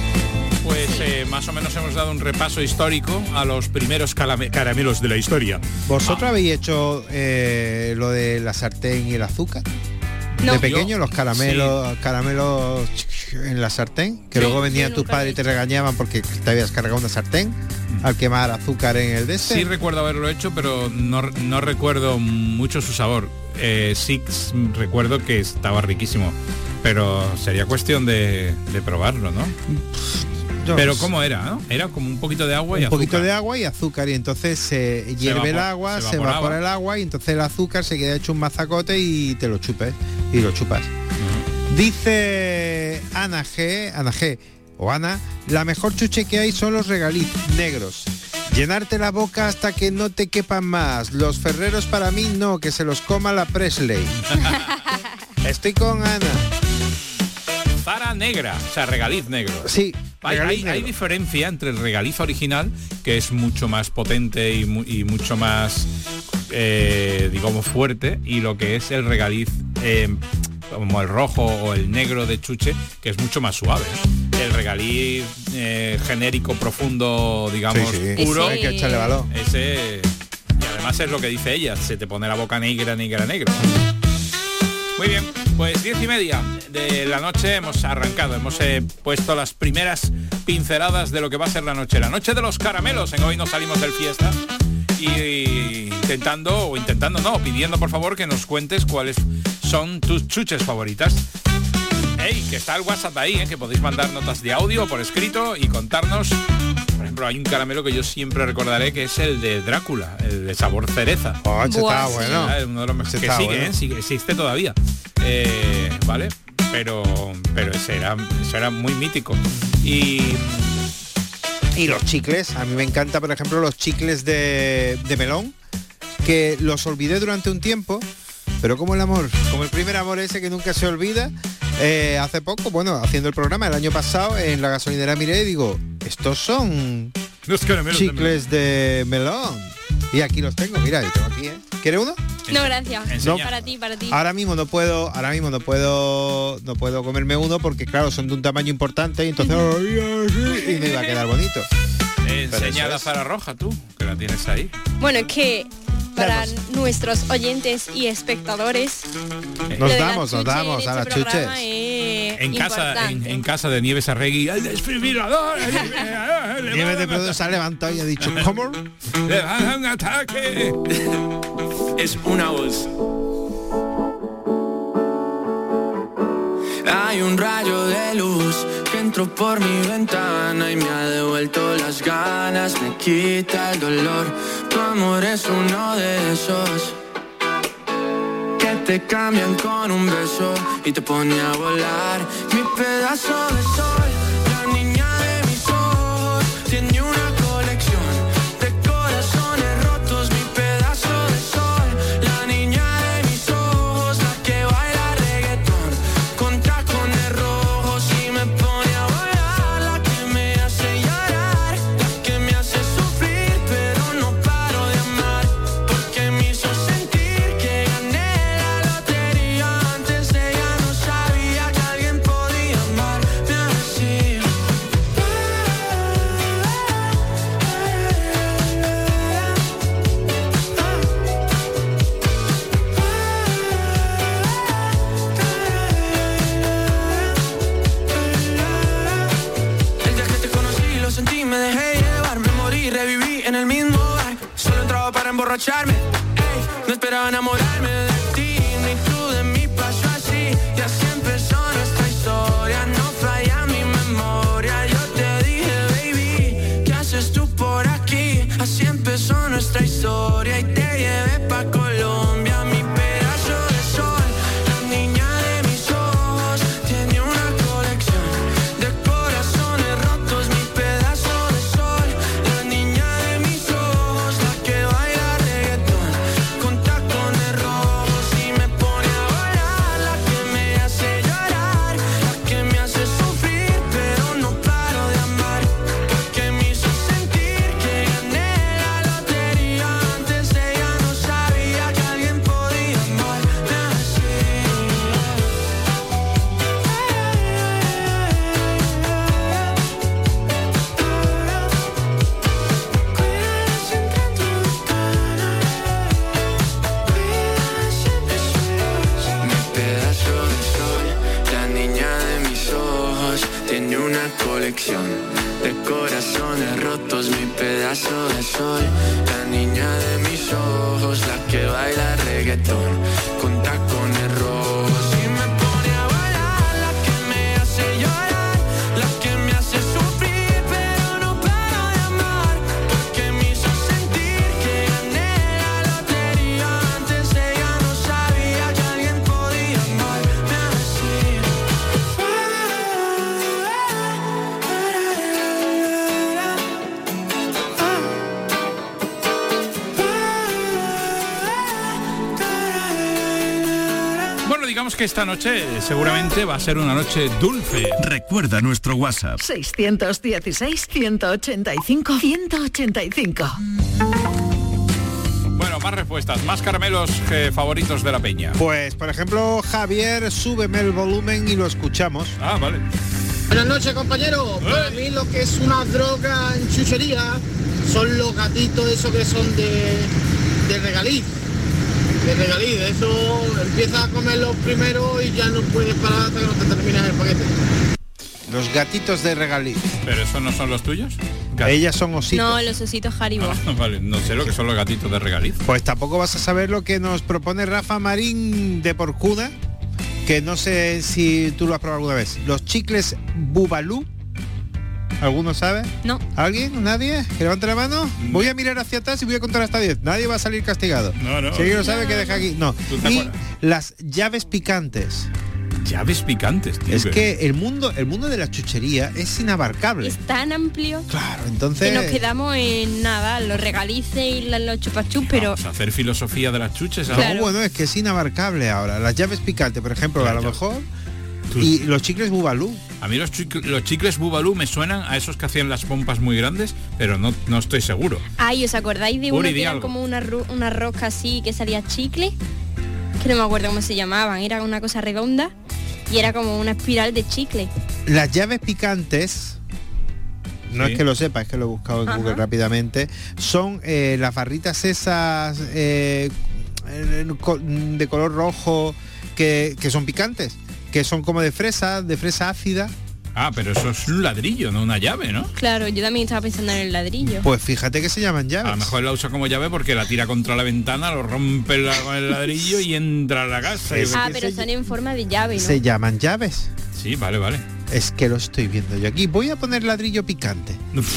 Pues eh, más o menos hemos dado un repaso histórico a los primeros calame- caramelos de la historia. ¿Vosotros habéis hecho eh, lo de la sartén y el azúcar? No. De pequeño, Yo- los caramelos, caramelos en la sartén, que Sí. luego venían Yo tus nunca padres lo y he te regañaban porque te habías cargado una sartén al quemar azúcar en el de este. Sí recuerdo haberlo hecho, pero no, no recuerdo mucho su sabor. Eh, sí s- recuerdo que estaba riquísimo, pero sería cuestión de, de probarlo, ¿no? Yo- Pero ¿cómo era, no? Era como un poquito de agua y un azúcar. poquito de agua y azúcar, y entonces se hierve el evapor- agua, se se evaporaba. evapora el agua, y entonces el azúcar se queda hecho un mazacote y te lo chupes y lo chupas. Dice Ana G, Ana G o Ana, la mejor chuche que hay son los regaliz negros. Llenarte la boca hasta que no te quepan más. Los ferreros para mí no, que se los coma la Presley. Estoy con Ana. Zara negra, o sea, regaliz negro. Sí, Hay, regaliz hay- negro. hay diferencia entre el regaliz original, que es mucho más potente y, mu- y mucho más, eh, digamos, fuerte, y lo que es el regaliz eh, como el rojo o el negro de chuche, que es mucho más suave. El regaliz eh, genérico, profundo, digamos, Sí, sí. puro, Hay que echarle valor. ese, y además es lo que dice ella, se te pone la boca negra, negra, negra. Muy bien, pues diez y media de la noche hemos arrancado, hemos eh, puesto las primeras pinceladas de lo que va a ser la noche, la noche de los caramelos. En Hoy Nos Salimos del Fiesta, y intentando, o intentando no, pidiendo por favor que nos cuentes cuáles son tus chuches favoritas. Ey, que está el WhatsApp ahí, ¿eh? Que podéis mandar notas de audio por escrito y contarnos. Por ejemplo, hay un caramelo que yo siempre recordaré, que es el de Drácula, el de sabor cereza. Oh, ese Buah, estaba sí. bueno. Ah, uno de los mejores, Ese que está sigue, bueno. ¿eh? Sigue, existe todavía. Eh, ¿Vale? Pero pero ese era, eso era muy mítico. Y Y los chicles, a mí me encanta, por ejemplo, los chicles de, de melón, que los olvidé durante un tiempo, pero como el amor, como el primer amor ese que nunca se olvida, eh, hace poco, bueno, haciendo el programa el año pasado, en la gasolinera miré y digo, estos son los caramelos de chicles de melón. Y aquí los tengo, mira, yo tengo aquí, ¿eh? ¿Quiere uno? No, gracias. Enseña. Para ti, para ti. Ahora mismo no puedo, ahora mismo no puedo, no puedo comerme uno porque claro, son de un tamaño importante y entonces y me iba a quedar bonito. Eh, Pero enseña eso la es. Zara roja, tú, que la tienes ahí. Bueno, es que para Vamos. nuestros oyentes y espectadores, Nos lo de damos, las nos chuches damos en a las este programa chuches. Es, en casa, en, en casa de Nieves Arregui, el desfibrilador, el desfibrilador, le Nieves van de a pronto matar. se ha levantado y ha dicho, ¿cómo? Le van a un ataque. Es una voz. Hay un rayo de luz que entró por mi ventana y me ha devuelto las ganas, me quita el dolor. Tu amor es uno de esos que te cambian con un beso y te pone a volar. Mi pedazo de sol, la niña de mis ojos, tiene una colección de corazones rotos. Mi pedazo de sol, la niña de mis ojos, la que baila reggaetón con tacones rojos y me pone a volar. La que me hace llorar, la que me hace sufrir, pero no paro de amar, porque me hizo sentir que gané la lotería. Antes ella no sabía que alguien podía amarme así. El día que te conocí lo sentí, me dejé llevar, me morí, reviví en el mismo bar. Solo entraba para emborracharme, ey, no esperaba enamorarme de ti, ni tú de mí pasó así. Y así empezó nuestra historia, no falla mi memoria. Yo te dije, baby, ¿qué haces tú por aquí? Así empezó nuestra historia y te llevé pa' Colombia. Mi pedazo de sol, la niña de mis ojos, tiene una colección de corazones rotos. Mi pedazo de sol, la niña de mis ojos, la que baila reggaetón con tacones rojos y me pone a volar. La que me hace llorar, la que me hace sufrir, pero no paro de amar, porque me hizo sentir que gané la lotería. Antes ella no sabía que alguien podía amarme así. Mi pedazo de sol, la niña de mis ojos, tiene una colección de corazones rotos. Mi pedazo de sol, la niña de mis ojos, la que baila reggaetón con tacones rojos y me pone a bailar. La que me hace llorar, la que me hace sufrir, pero no paro de amar, porque me hizo sentir que gané la lotería. Antes ella no sabía que alguien podía amarme así. Bueno, digamos que esta noche eh, seguramente va a ser una noche dulce. Recuerda nuestro WhatsApp. seiscientos dieciséis, ciento ochenta y cinco, ciento ochenta y cinco. Bueno, más respuestas, más caramelos eh, favoritos de la peña. Pues, por ejemplo, Javier, súbeme el volumen y lo escuchamos. Ah, vale. Buenas noches, compañeros. Para mí lo que es una droga en chuchería son los gatitos esos que son de, de regaliz. De regaliz, eso empiezas a comerlos primero y ya no puedes parar hasta que no te terminas el paquete. Los gatitos de regaliz. ¿Pero esos no son los tuyos? Ellas son ositos. No, los ositos Haribo. Ah, vale, no sé lo que son los gatitos de regaliz. Pues tampoco vas a saber lo que nos propone Rafa Marín de Porcuna, que no sé si tú lo has probado alguna vez. Los chicles Bubalú. ¿Alguno sabe? No. ¿Alguien? ¿Nadie? ¿Que levante la mano? Voy a mirar hacia atrás y voy a contar hasta diez. Nadie va a salir castigado. No, no. Si alguien lo sabe, No, que no, deja no. aquí. No. ¿Tú te Y acuerdas? las llaves picantes. Llaves picantes, tío. Es que el mundo, el mundo de la chuchería es inabarcable. Es tan amplio Claro, entonces... que nos quedamos en nada, los regalices y la- los chupachus, pero Vamos a hacer filosofía de las chuches. No, ahora. bueno, es que es inabarcable ahora. Las llaves picantes, por ejemplo, a lo mejor. Y los chicles Bubalú. A mí los, chic- los chicles Bubalú me suenan a esos que hacían las pompas muy grandes, pero no, no estoy seguro. ay, ¿os acordáis de Uri, uno di que era algo. como una, ru- una rosca así que salía chicle? Que no me acuerdo cómo se llamaban, era una cosa redonda y era como una espiral de chicle. Las llaves picantes, no Sí. es que lo sepa, es que lo he buscado en Ajá. Google rápidamente, son eh, las barritas esas eh, eh, co- de color rojo que, que son picantes, que son como de fresa, de fresa ácida. Ah, pero eso es un ladrillo, no una llave, ¿no? Claro, yo también estaba pensando en el ladrillo. Pues fíjate que se llaman llaves. A lo mejor la usa como llave porque la tira contra la ventana, lo rompe la- con el ladrillo y entra a la casa. Es Ah, que pero se- son en forma de llave, ¿no? Se llaman llaves. Sí, vale, vale. Es que lo estoy viendo yo aquí. Voy a poner ladrillo picante.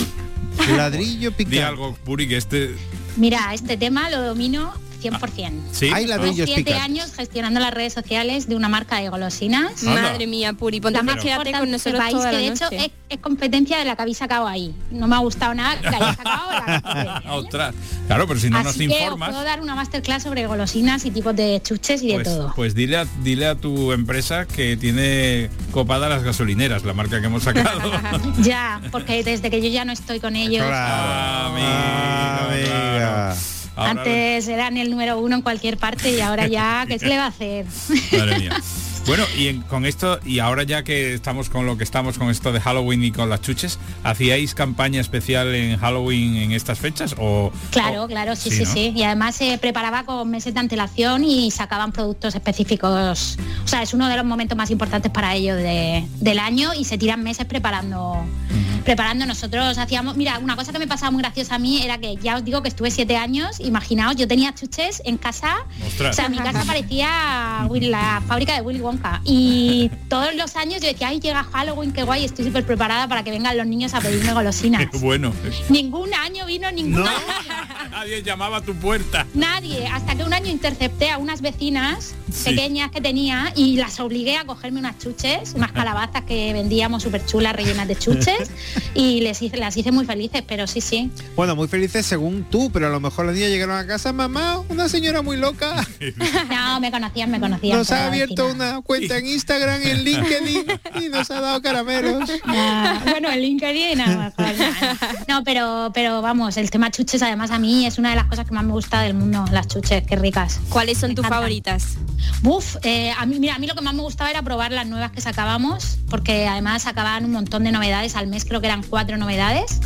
Ladrillo picante. Di algo, Puri, que este... Mira, este tema lo domino cien por ciento. Sí. Hay Llevo ladrillos siete picantes. años gestionando las redes sociales de una marca de golosinas. Anda. Madre mía, Puri, ponte La más más quédate importante con del nosotros país, toda que la de hecho noche. es, es competencia de la que habéis sacado ahí. No me ha gustado nada que hayáis sacado la competencia. Ostras. Claro, pero si no nos Así que os informas... puedo dar una masterclass sobre golosinas y tipos de chuches y de Pues, todo. pues dile, a, dile a tu empresa que tiene copada las gasolineras, la marca que hemos sacado. Ya, porque desde que yo ya no estoy con ellos, Ah, amigo, claro. Ahora- antes eran el número uno en cualquier parte y ahora ya, ¿qué se le va a hacer? Madre mía. Bueno, y en- con esto, y ahora ya que estamos con lo que estamos con esto de Halloween y con las chuches, ¿hacíais campaña especial en Halloween en estas fechas? O, Claro, o- claro, sí, sí, sí, ¿no? sí. Y además se preparaba con meses de antelación y sacaban productos específicos. O sea, es uno de los momentos más importantes para ellos de- del año y se tiran meses preparando. Preparando nosotros hacíamos, mira, una cosa que me pasaba muy graciosa a mí era que ya os digo que estuve siete años, imaginaos, yo tenía chuches en casa, Ostras. o sea, mi casa parecía Willy- la fábrica de Willy Wonka y todos los años yo decía, ay, llega Halloween, qué guay, estoy súper preparada para que vengan los niños a pedirme golosinas. Qué bueno. Ningún año vino ningún año. Nadie llamaba a tu puerta. Nadie, hasta que un año intercepté a unas vecinas Sí. pequeñas que tenía y las obligué a cogerme unas chuches, unas calabazas que vendíamos súper chulas, rellenas de chuches, y les hice, las hice muy felices, pero sí, sí. Bueno, muy felices según tú, pero a lo mejor los días llegaron a casa, mamá, una señora muy loca. No, me conocían, me conocían. Nos por ha la abierto vecina. una cuenta en Instagram, en LinkedIn y nos ha dado caramelos. Ah, bueno, el LinkedIn, a lo mejor, no, no, pero, pero vamos, el tema chuches además a mí es una de las cosas que más me gusta del mundo, las chuches, qué ricas. ¿Cuáles son Me tus encantan. favoritas? Buf, eh, a mí, mira, a mí lo que más me gustaba era probar las nuevas que sacábamos, porque además sacaban un montón de novedades al mes, creo que eran cuatro novedades.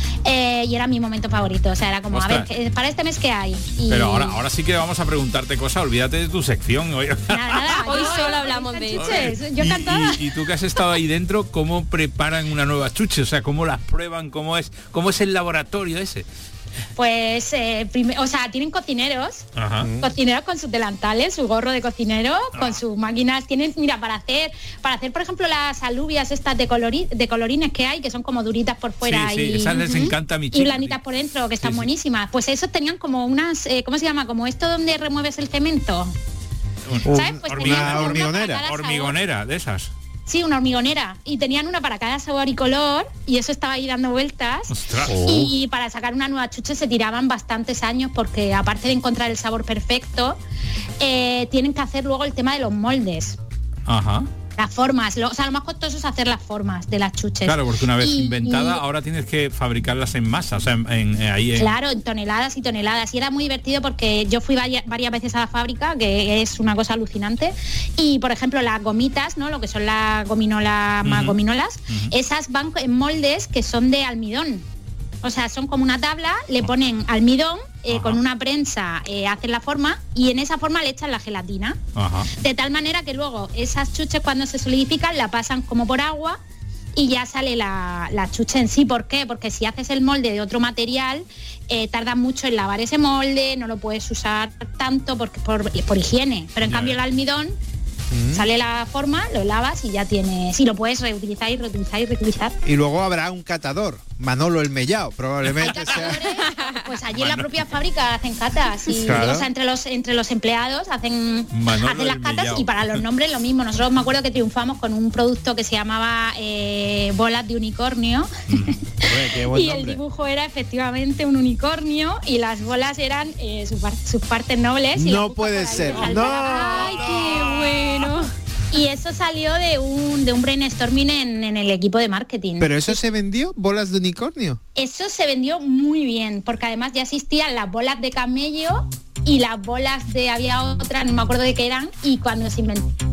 Eh, y era mi momento favorito, o sea, era como, Ostras. a ver, ¿qué- para este mes qué hay? Y Pero ahora, ahora sí que vamos a preguntarte cosas, olvídate de tu sección. Oye. nada, nada, Hoy yo- solo hablamos de chuches, yo Y- encantada. Y, y tú que has estado ahí dentro, ¿cómo preparan una nueva chuche? O sea, ¿cómo las prueban? ¿Cómo es, cómo es el laboratorio ese? Pues, eh, prime- o sea, tienen cocineros, Ajá. cocineros con sus delantales, su gorro de cocinero, con sus máquinas. Tienen, mira, para hacer, para hacer, por ejemplo, las alubias estas de, colori- de colorines que hay, que son como duritas por fuera Sí, sí, y, esas les encanta a mi y chica. blanditas por dentro, que están Sí, sí. buenísimas. Pues esos tenían como unas, eh, ¿cómo se llama? Como esto donde remueves el cemento. ¿Sabes? Pues Hormi- tenían como una hormigonera. para cada sabor. hormigonera, de esas. Sí, una hormigonera. Y tenían una para cada sabor y color, y eso estaba ahí dando vueltas. Ostras. Y para sacar una nueva chuche se tiraban bastantes años porque aparte de encontrar el sabor perfecto, eh, tienen que hacer luego el tema de los moldes, Ajá. las formas. Lo, o sea, lo más costoso es hacer las formas de las chuches. Claro, porque una vez Y- inventada, y- ahora tienes que fabricarlas en masa, o sea, en, en- ahí en... Claro, en toneladas y toneladas. Y era muy divertido porque yo fui varias, varias veces a la fábrica, que es una cosa alucinante. Y, por ejemplo, las gomitas, ¿no? Lo que son las gominolas, más Ujú. gominolas, esas van en moldes que son de almidón. O sea, son como una tabla, le ponen almidón, eh, con una prensa eh, hacen la forma y en esa forma le echan la gelatina. Ajá. De tal manera que luego esas chuches cuando se solidifican la pasan como por agua y ya sale la, la chuche en sí. ¿Por qué? Porque si haces el molde de otro material, eh, tarda mucho en lavar ese molde, no lo puedes usar tanto porque, por, por higiene. Pero en Ya, cambio ya. el almidón, sale la forma, lo lavas y ya tienes... Y lo puedes reutilizar y reutilizar y reutilizar. Y luego habrá un catador, Manolo el Mellao, probablemente sea. Pues allí en la propia fábrica hacen catas y Claro. o sea, entre los entre los empleados hacen, Manolo hacen las del catas Mellao. y para los nombres lo mismo. Nosotros me acuerdo que triunfamos con un producto que se llamaba eh, bolas de unicornio Hombre, qué buen y el nombre. dibujo era efectivamente un unicornio y las bolas eran eh, su par- sus partes nobles. Y No la pupa puede por ahí ser. resaltaba. Ay, qué bueno. Y eso salió de un de un brainstorming en, en el equipo de marketing. Pero eso se vendió, bolas de unicornio. Eso se vendió muy bien, porque además ya existían las bolas de camello y las bolas de, había otras, no me acuerdo de qué eran, y cuando se inventaron,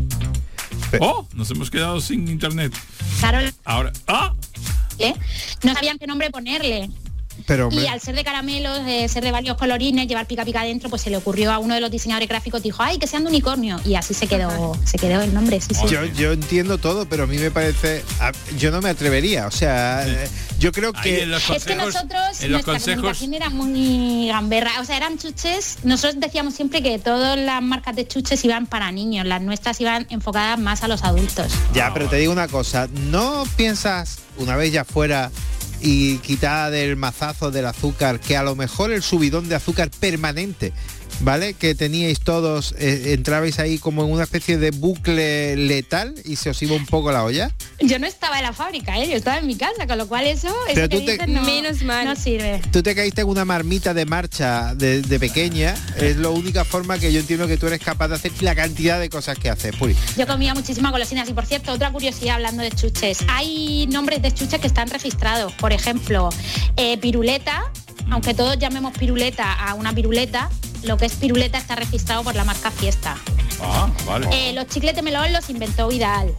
Oh, nos hemos quedado sin internet. Ahora. ¡Ah! ¿eh? no sabían qué nombre ponerle. Pero, y al ser de caramelos, eh, ser de varios colorines, llevar pica pica dentro, pues se le ocurrió a uno de los diseñadores gráficos, dijo, ay, que sean de unicornio, y así se quedó, se quedó el nombre, sí, sí. Yo, yo entiendo todo, pero a mí me parece, a, yo no me atrevería, o sea, sí. yo creo que es que nosotros nuestra consejos... comunicación era muy gamberra, o sea, eran chuches, nosotros decíamos siempre que todas las marcas de chuches iban para niños, las nuestras iban enfocadas más a los adultos. Ya, pero te digo una cosa, ¿no piensas una vez ya fuera y quitada del mazazo del azúcar, que a lo mejor el subidón de azúcar permanente, ¿vale? Que teníais todos, eh, entrabais ahí como en una especie de bucle letal y se os iba un poco la olla? Yo no estaba en la fábrica, ¿eh? Yo estaba en mi casa, con lo cual eso, Pero eso que tú te, dices, no, menos mal, no sirve. Tú te caíste en una marmita de marcha de, de pequeña, es la única forma que yo entiendo que tú eres capaz de hacer la cantidad de cosas que haces, Puri. Yo comía muchísimas golosinas y, por cierto, otra curiosidad hablando de chuches, hay nombres de chuches que están registrados, por ejemplo, eh, piruleta, aunque todos llamemos piruleta a una piruleta, lo que es piruleta está registrado por la marca Fiesta. Ah, vale. Eh, los chicletes melón los inventó Vidal.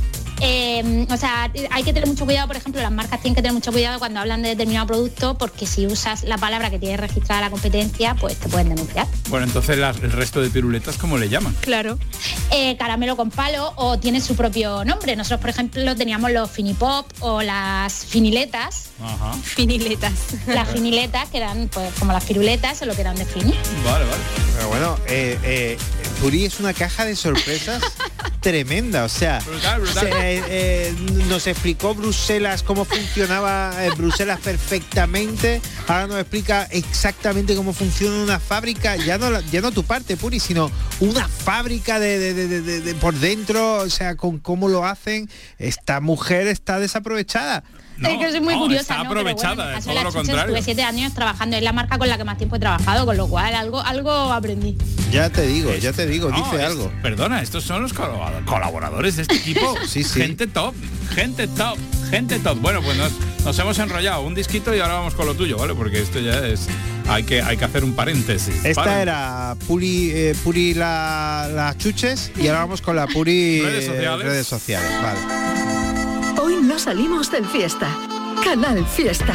Eh, o sea, hay que tener mucho cuidado, por ejemplo, las marcas tienen que tener mucho cuidado cuando hablan de determinado producto, porque si usas la palabra que tiene registrada la competencia, pues te pueden denunciar. Bueno, entonces las, el resto de piruletas, ¿cómo le llaman? Claro. Eh, caramelo con palo, o tiene su propio nombre. Nosotros, por ejemplo, teníamos los finipop o las finiletas. Ajá. Finiletas. Las finiletas, que eran pues como las piruletas, o lo que eran de fini. Vale, vale. Pero bueno, eh, eh, Puri es una caja de sorpresas tremenda, o sea, brutal, brutal. Se, eh, nos explicó Bruselas cómo funcionaba eh, Bruselas perfectamente, ahora nos explica exactamente cómo funciona una fábrica, ya no, ya no tu parte, Puri, sino una fábrica de, de, de, de, de por dentro, o sea, con cómo lo hacen. Esta mujer está desaprovechada. No, es que soy muy no, curiosa, está ¿no? aprovechada, Bueno, es todo lo chuches, contrario. Estuve siete años trabajando, es la marca con la que más tiempo he trabajado, con lo cual algo, algo aprendí. Ya te digo, ya te digo, No, dice es, algo. Perdona, estos son los colaboradores de este equipo. Sí, sí. Gente top, gente top, gente top. Bueno, pues nos, nos hemos enrollado un disquito y ahora vamos con lo tuyo, ¿vale? Porque esto ya es... Hay que, hay que hacer un paréntesis. Esta Para. era Puri, eh, Puri la, las chuches y ahora vamos con la Puri redes sociales. Eh, redes sociales. Vale. Hoy no salimos del fiesta. Canal Fiesta.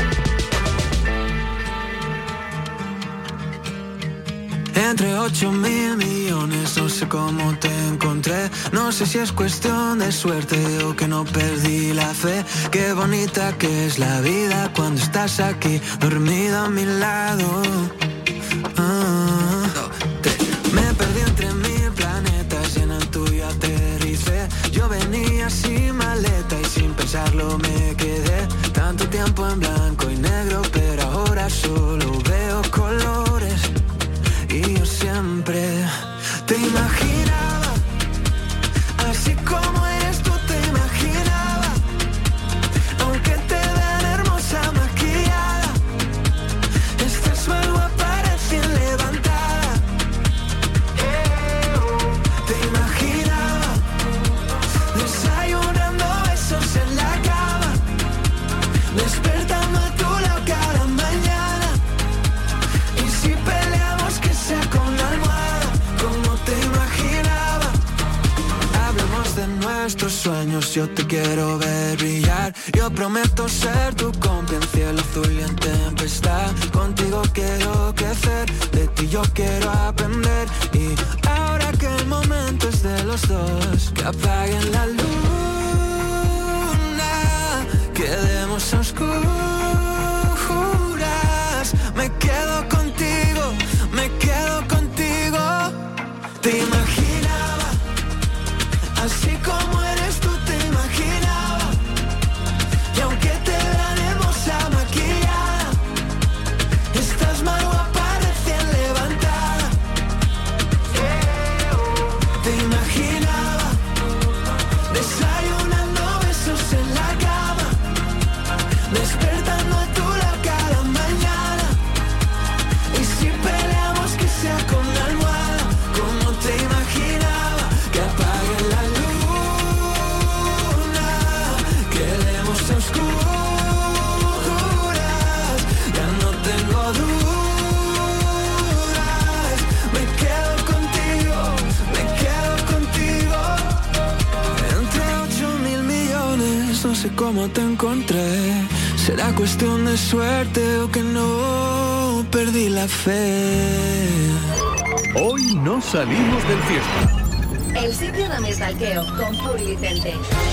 Entre ocho mil millones, no sé cómo te encontré. No sé si es cuestión de suerte o que no perdí la fe. Qué bonita que es la vida cuando estás aquí, dormida a mi lado. Ah, te, me perdí entre mil planetas y en el tuyo aterricé. Yo venía sin maleta y sin pensarlo me quedé. Tanto tiempo en blanco y negro, pero ahora solo veo colores. Y yo siempre te imaginaba, así como eres tú te imaginaba. Aunque te vean hermosa maquillada, estás mal guapa recién levantada. Te imaginaba desayunando besos en la cama, despertando a tu lado cada mañana. Y si peleamos que sea con la almohada, como te imaginaba. Hablemos de nuestros sueños, yo te quiero ver brillar. Yo prometo ser tu cómplice en cielo azul y en tempestad. Contigo quiero crecer, de ti yo quiero aprender. Y ahora que el momento es de los dos, que apaguen la luna, quedemos a oscuras. Me quedo contigo, me quedo contigo. Te imaginaba, así como eres tú te imaginaba. Y aunque te vean hermosa maquillada, estás más guapa recién levantada. Te imaginaba desayunando besos en la cama, despertando a tu lado cada mañana. Y si peleamos que sea con la almohada, como te imaginaba. Que apague la luna, quedemos a oscuras. Ya no tengo dudas, me quedo contigo, me quedo contigo. Entre ocho mil millones, no sé cómo te encontré. Será cuestión de suerte o que no perdí la fe. Hoy no salimos del fiesta. El sitio de Mestalqueo con Puri Vicente.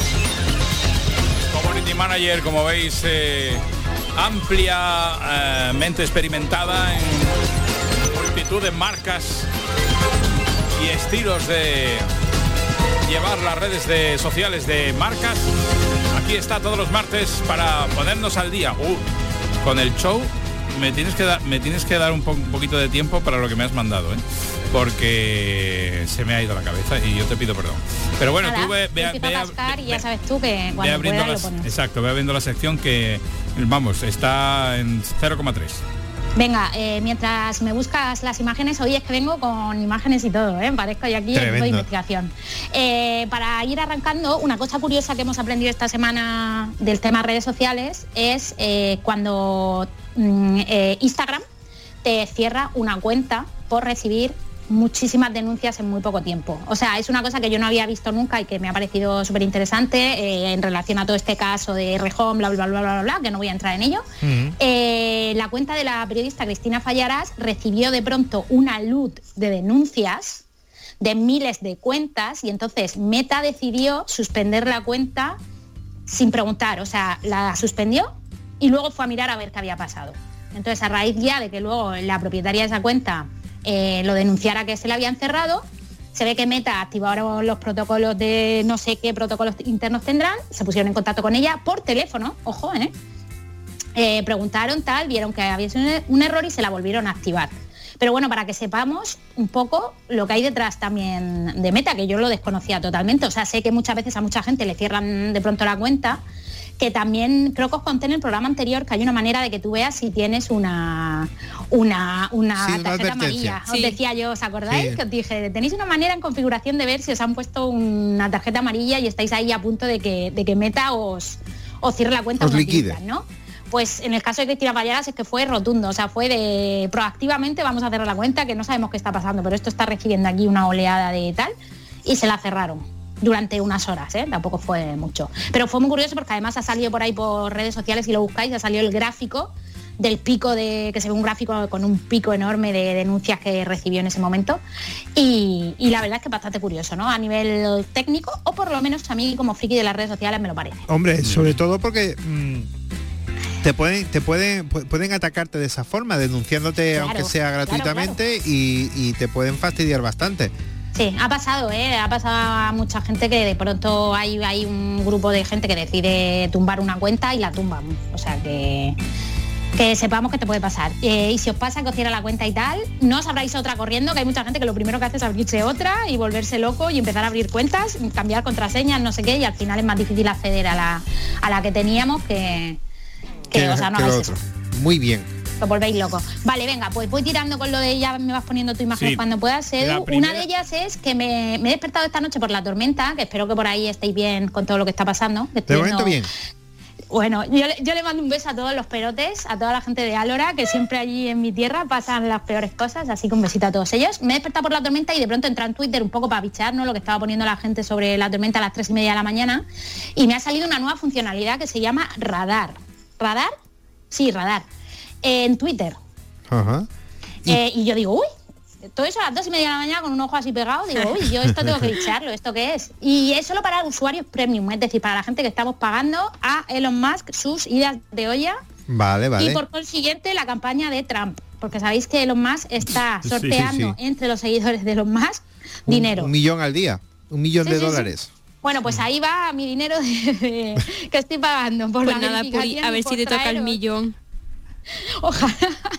Community Manager, como veis, eh, ampliamente eh, experimentada en multitud de marcas y estilos de llevar las redes de sociales de marcas. Aquí está todos los martes para ponernos al día. Uh, con el show me tienes que dar, me tienes que dar un, po un poquito de tiempo para lo que me has mandado, ¿eh? Porque se me ha ido la cabeza y yo te pido perdón. Pero bueno, Nada, tú ve, ve, ve, a cascar y ya sabes tú que cuando ve puedas las, lo pones. Exacto, ve abriendo la sección que, vamos, está en cero coma tres. Venga, eh, mientras me buscas las imágenes, hoy es que vengo con imágenes y todo, ¿eh? Parezco yo aquí en modo de investigación. Eh, para ir arrancando, una cosa curiosa que hemos aprendido esta semana del tema redes sociales es eh, cuando mm, eh, Instagram te cierra una cuenta por recibir muchísimas denuncias en muy poco tiempo. O sea, es una cosa que yo no había visto nunca y que me ha parecido súper interesante eh, en relación a todo este caso de Rejón, bla, bla, bla, bla, bla, bla, que no voy a entrar en ello. Uh-huh. Eh, la cuenta de la periodista Cristina Fallarás recibió de pronto una luz de denuncias de miles de cuentas y entonces Meta decidió suspender la cuenta sin preguntar. O sea, la suspendió y luego fue a mirar a ver qué había pasado. Entonces, a raíz ya de que luego la propietaria de esa cuenta Eh, lo denunciara que se le habían cerrado, se ve que Meta activaron los protocolos de no sé qué protocolos internos tendrán, se pusieron en contacto con ella por teléfono, ojo, ¿eh? Eh, preguntaron tal, vieron que había sido un error y se la volvieron a activar. Pero bueno, para que sepamos un poco lo que hay detrás también de Meta, que yo lo desconocía totalmente. O sea, sé que muchas veces a mucha gente le cierran de pronto la cuenta, que también creo que os conté en el programa anterior que hay una manera de que tú veas si tienes una una, una sí, tarjeta amarilla. Sí. Os decía yo, ¿os acordáis? Sí. Que os dije, tenéis una manera en configuración de ver si os han puesto una tarjeta amarilla y estáis ahí a punto de que, de que Meta os, os cierre la cuenta. Os liquide. Días, ¿no? Pues en el caso de Cristina Fallarás es que fue rotundo, o sea, fue de proactivamente vamos a cerrar la cuenta, que no sabemos qué está pasando, pero esto está recibiendo aquí una oleada de tal, y se la cerraron durante unas horas, ¿eh? Tampoco fue mucho. Pero fue muy curioso porque además ha salido por ahí por redes sociales, y lo buscáis, ha salido el gráfico del pico de, que se ve un gráfico con un pico enorme de denuncias que recibió en ese momento, y, y la verdad es que es bastante curioso, ¿no? A nivel técnico, o por lo menos a mí como friki de las redes sociales me lo parece. Hombre, sobre todo porque mmm, te pueden te pueden pueden atacarte de esa forma, denunciándote, claro, aunque sea gratuitamente, claro, claro. Y, y te pueden fastidiar bastante. Sí, ha pasado, ¿eh? Ha pasado a mucha gente que de pronto hay, hay un grupo de gente que decide tumbar una cuenta y la tumban. O sea que, que sepamos que te puede pasar. Eh, y si os pasa que os cierra la cuenta y tal, no os abráis otra corriendo, que hay mucha gente que lo primero que hace es abrirse otra y volverse loco y empezar a abrir cuentas, cambiar contraseñas, no sé qué, y al final es más difícil acceder a la, a la que teníamos que... que, que o sea, no hagáis eso. Muy bien. Os volvéis locos. Vale, venga, pues voy tirando con lo de ya me vas poniendo tu imagen, sí, cuando puedas, Edu. Una de ellas es que me, me he despertado esta noche por la tormenta, que espero que por ahí estéis bien con todo lo que está pasando. De momento bien. Bueno, yo, yo le mando un beso a todos los perotes, a toda la gente de Álora, que siempre allí en mi tierra pasan las peores cosas, así que un besito a todos ellos. Me he despertado por la tormenta y de pronto entré en Twitter un poco para bichear, ¿no?, lo que estaba poniendo la gente sobre la tormenta a las tres y media de la mañana, y me ha salido una nueva funcionalidad que se llama Radar. ¿Radar? Sí, Radar. En Twitter. Ajá. Y, eh, y yo digo, uy, todo eso a las dos y media de la mañana con un ojo así pegado, digo, uy, yo esto tengo que bichearlo, ¿esto qué es? Y es solo para usuarios premium, es decir, para la gente que estamos pagando a Elon Musk sus idas de olla. Vale, vale. Y por consiguiente la campaña de Trump, porque sabéis que Elon Musk está sorteando sí, sí, sí. entre los seguidores de Elon Musk dinero. Un, un millón al día, un millón sí, de sí, dólares. Sí. Bueno, pues ahí va mi dinero de, de, que estoy pagando por pues la nada, Puri, a ver si te toca el millón. Ojalá,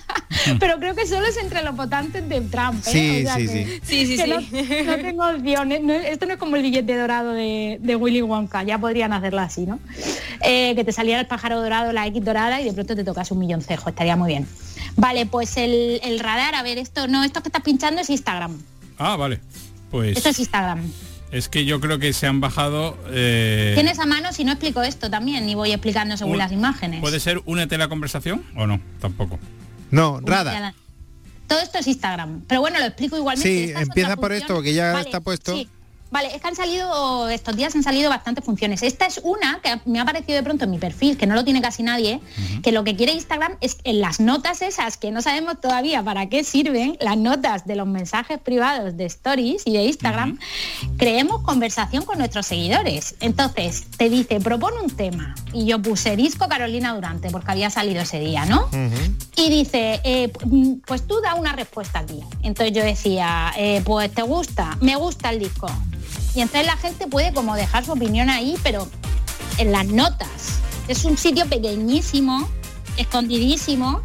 pero creo que solo es entre los votantes de Trump, ¿eh? Sí, o sea sí, que, sí. sí, sí, que sí. No, no tengo opciones. No, esto no es como el billete dorado de, de Willy Wonka, ya podrían hacerlo así, ¿no? Eh, que te saliera el pájaro dorado, la X dorada y de pronto te tocas un milloncejo, estaría muy bien. Vale, pues el, el radar, a ver, esto no, esto que estás pinchando es Instagram. Ah, vale. Pues esto es Instagram. Es que yo creo que se han bajado... Eh... Tienes a mano si no explico esto también, ni voy explicando según Un, las imágenes. ¿Puede ser únete a la conversación o no? Tampoco. No, Radar. Todo esto es Instagram. Pero bueno, lo explico igualmente. Sí, empieza por esto, porque ya vale, está puesto. Sí. Vale, es que han salido, estos días han salido bastantes funciones. Esta es una que me ha aparecido de pronto en mi perfil, que no lo tiene casi nadie, uh-huh. que lo que quiere Instagram es en las notas esas, que no sabemos todavía para qué sirven, las notas de los mensajes privados de Stories y de Instagram, uh-huh. creemos conversación con nuestros seguidores. Entonces, te dice, propone un tema. Y yo puse disco Carolina Durante, porque había salido ese día, ¿no? Uh-huh. Y dice, eh, pues tú da una respuesta aquí. Entonces yo decía, eh, pues te gusta, me gusta el disco. Y entonces la gente puede como dejar su opinión ahí, pero en las notas. Es un sitio pequeñísimo, escondidísimo.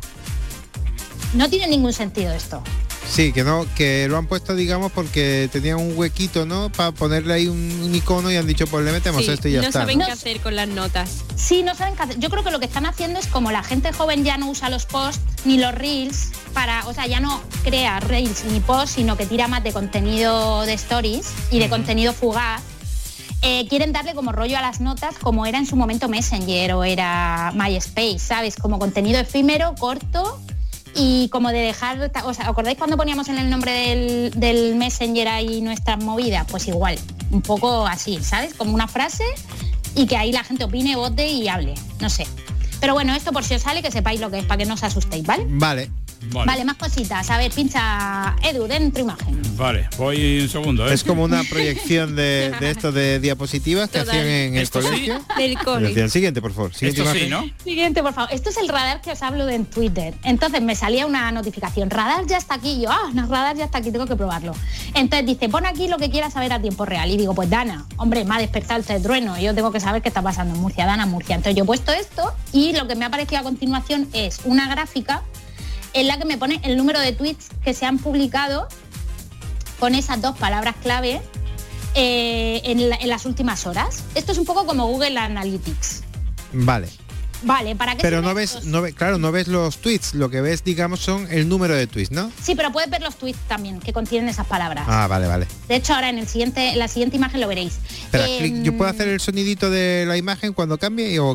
No tiene ningún sentido esto. Sí, que no, que lo han puesto, digamos, porque tenían un huequito, ¿no? Para ponerle ahí un, un icono y han dicho, pues le metemos sí, esto y ya no está. No saben ¿no? qué hacer con las notas. Sí, no saben qué hacer. Yo creo que lo que están haciendo es como la gente joven ya no usa los posts ni los reels para, o sea, ya no crea reels ni posts, sino que tira más de contenido de stories y de uh-huh. contenido fugaz. Eh, quieren darle como rollo a las notas como era en su momento Messenger o era MySpace, ¿sabes? Como contenido efímero, corto. Y como de dejar, o sea, ¿acordáis cuando poníamos en el nombre del, del Messenger ahí nuestras movidas? Pues igual, un poco así, ¿sabes? Como una frase y que ahí la gente opine, vote y hable, no sé. Pero bueno, esto por si os sale, que sepáis lo que es, para que no os asustéis, ¿vale? Vale. Vale, vale más cositas. A ver, pincha Edu, dentro imagen. Vale, voy un segundo, ¿eh? Es como una proyección de, de esto de diapositivas que Total. hacían en el Esto colegio. Sí, del cole. Decían, siguiente, por favor. Siguiente Esto imagen. sí, ¿no? Siguiente, por favor. Esto es el radar que os hablo de en Twitter. Entonces me salía una notificación. Radar ya está aquí. Y yo, ah, no, radar ya está aquí, tengo que probarlo. Entonces dice, pon aquí lo que quieras saber a tiempo real. Y digo, pues Dana, hombre, me ha despertado este trueno. Yo tengo que saber qué está pasando en Murcia. Dana, Murcia. Entonces yo he puesto esto y lo que me ha aparecido a continuación es una gráfica en la que me pone el número de tweets que se han publicado con esas dos palabras clave eh, en, la, en las últimas horas. Esto es un poco como Google Analytics. Vale. Vale, ¿para qué? Pero no ves, no ve, claro, no ves los tweets, lo que ves, digamos, son el número de tweets, ¿no? Sí, pero puedes ver los tweets también, que contienen esas palabras. Ah, vale, vale. De hecho, ahora en el siguiente, en la siguiente imagen lo veréis. Espera, eh, clic, ¿yo puedo hacer el sonidito de la imagen cuando cambie o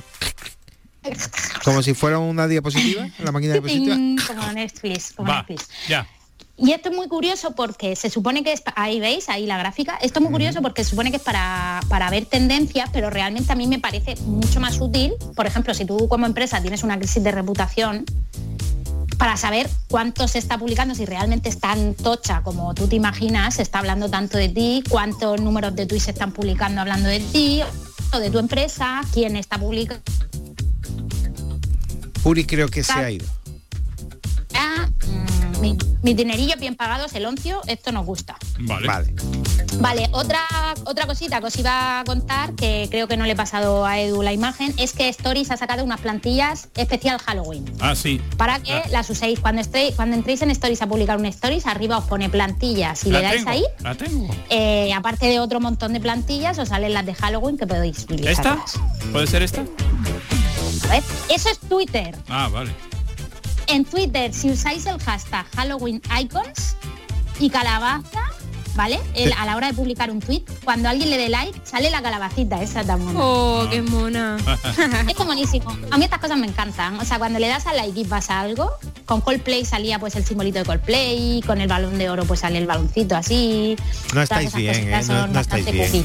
como si fuera una diapositiva, la máquina de diapositiva? Como Netflix, como Va, Netflix. Ya. Y esto es muy curioso porque se supone que es, ahí veis, ahí la gráfica, esto es muy curioso porque se supone que es para, para ver tendencias, pero realmente a mí me parece mucho más útil, por ejemplo, si tú como empresa tienes una crisis de reputación, para saber cuánto se está publicando, si realmente es tan tocha como tú te imaginas, se está hablando tanto de ti, cuántos números de tweets se están publicando hablando de ti, o de tu empresa, quién está publicando. Uri creo que se ha ido. Ah, mmm, mi, mi dinerillo bien pagado es el oncio, esto nos gusta. Vale. Vale. Vale, otra, otra cosita que os iba a contar, que creo que no le he pasado a Edu la imagen, es que Stories ha sacado unas plantillas especial Halloween. Ah, sí. Para que ah. las uséis. Cuando, estéis, cuando entréis en Stories a publicar un Stories, arriba os pone plantillas. Si la le dais tengo, ahí, la tengo. Eh, aparte de otro montón de plantillas, os salen las de Halloween que podéis utilizarlas. ¿Esta? ¿Puede ser esta? A ver, eso es Twitter. Ah, vale. En Twitter, si usáis el hashtag Halloween Icons y calabaza, ¿vale? El, a la hora de publicar un tweet, cuando alguien le dé like, sale la calabacita esa tan mona. Oh, qué mona. Es buenísimo. A mí estas cosas me encantan. O sea, cuando le das a like y pasa algo, con Coldplay salía pues el simbolito de Coldplay, con el balón de oro pues sale el baloncito así. No estáis bien, ¿eh? No, no estáis bien.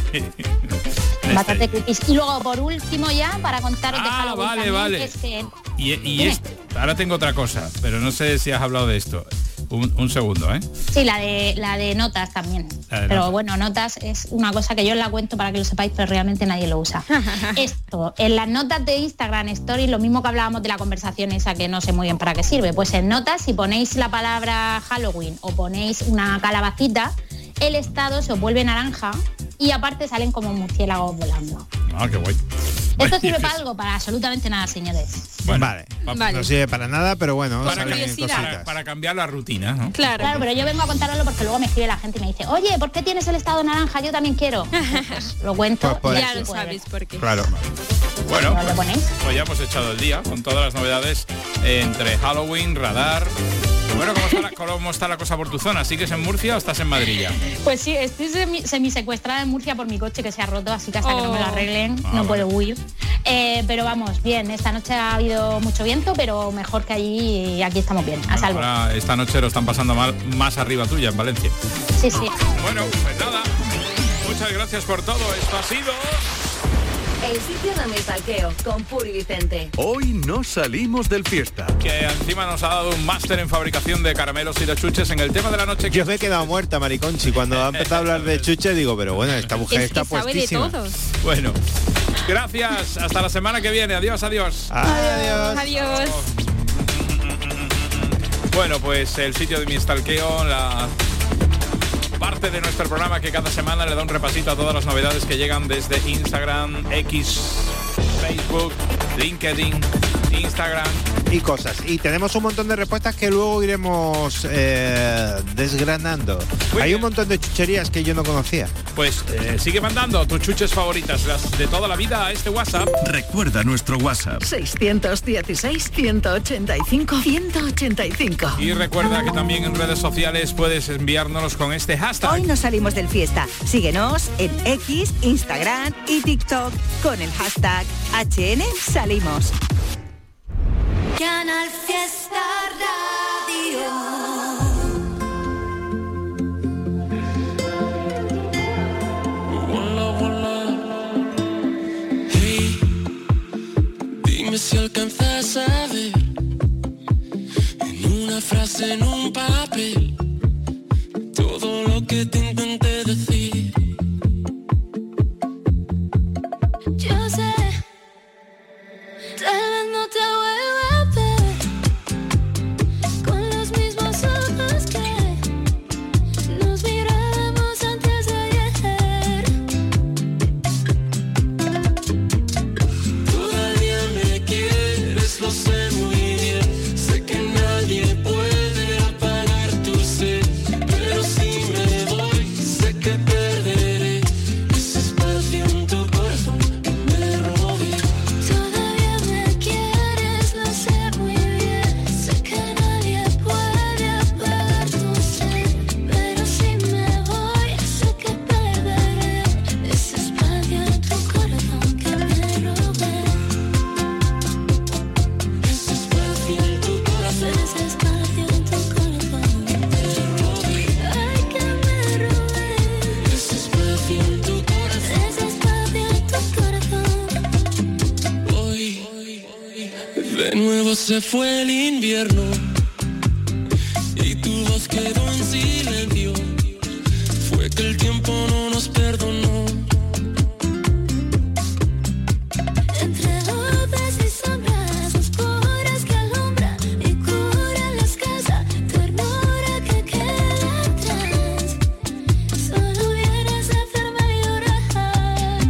Bastante cookies. Y luego, por último ya, para contaros ah, de Halloween vale, también, vale. que es que... Y, y esto, ahora tengo otra cosa, pero no sé si has hablado de esto. Un, un segundo, ¿eh? Sí, la de la de notas también. De pero notas. bueno, notas es una cosa que yo la cuento para que lo sepáis, pero realmente nadie lo usa. Esto, en las notas de Instagram Stories, lo mismo que hablábamos de la conversación esa que no sé muy bien para qué sirve, pues en notas, si ponéis la palabra Halloween o ponéis una calabacita, el estado se os vuelve naranja y aparte salen como murciélagos volando. Ah, qué guay. Esto sirve para algo, para absolutamente nada, señores. Bueno, vale. Vale. No sirve para nada, pero bueno, Para, salen para, cositas. para cambiar la rutina, ¿no? Claro. Claro, pero yo vengo a contároslo porque luego me escribe la gente y me dice, oye, ¿por qué tienes el estado naranja? Yo también quiero. Pues, lo cuento. Pues por y eso. así Ya lo puede sabéis ver. por qué. Claro. Bueno, ¿No lo ponéis? pues ya hemos echado el día con todas las novedades entre Halloween, radar. Bueno, ¿cómo está, la, ¿cómo está la cosa por tu zona? ¿Sigues en Murcia o estás en Madrid ya? Pues sí, estoy semi, semisecuestrada en Murcia por mi coche que se ha roto, así que hasta Oh. que no me lo arreglen Ah, no vale. puedo huir. Eh, pero vamos, bien, esta noche ha habido mucho viento, pero mejor que allí y aquí estamos bien, a Bueno, salvo. ahora esta noche lo están pasando mal más arriba tuya, en Valencia. Sí, sí. Bueno, pues nada. Muchas gracias por todo. Esto ha sido... El sitio donde stalkeo con Puri Vicente. Hoy no salimos del fiesta. Que encima nos ha dado un máster en fabricación de caramelos y de chuches en el tema de la noche. Que... Yo me he quedado muerta, Mariconchi. Cuando ha empezado a hablar de chuches, digo, pero bueno, esta mujer Es está que sabe de puestísima. todo. Bueno, gracias. Hasta la semana que viene. Adiós, adiós. Adiós. Adiós. Bueno, pues el sitio de mi stalkeo, la parte de nuestro programa que cada semana le da un repasito a todas las novedades que llegan desde Instagram, X, Facebook, LinkedIn, Instagram y cosas. Y tenemos un montón de respuestas que luego iremos eh, desgranando. Muy Hay bien. un montón de chucherías que yo no conocía. Pues eh, sigue mandando tus chuches favoritas, las de toda la vida, a este WhatsApp. Recuerda nuestro WhatsApp. seiscientos dieciséis, ciento ochenta y cinco, ciento ochenta y cinco. Y recuerda que también en redes sociales puedes enviárnoslos con este hashtag. Hoy nos salimos del fiesta. Síguenos en X, Instagram y TikTok con el hashtag H N Salimos. Canal Fiesta Radio. Hey, dime si alcanzas a ver en una frase, en un papel, todo lo que te intenté decir. Yo sé, tal vez no te vuelva a ver con los mismos ojos que nos mirábamos antes de ayer. Todavía me quieres, lo sé muy bien. Sé que nadie puede apagar tu sed, pero si me voy, sé que perderé ese espacio en tu corazón que me robé. Todavía me quieres, lo sé muy bien. Sé que nadie puede apagar tu sed, pero si me voy, sé que perderé ese espacio en tu corazón que me robé. Ese espacio en tu corazón Ese espacio en tu corazón que me robé. Ay, que me robé. ese espacio en tu corazón. Ese espacio en tu corazón. Hoy, de nuevo se fue el invierno y tu voz quedó en silencio. Fue que el tiempo no nos perdonó. Entre luces y sombras oscuras que alumbran y curan las casas, ternura que queda atrás. Solo vienes a hacerme llorar.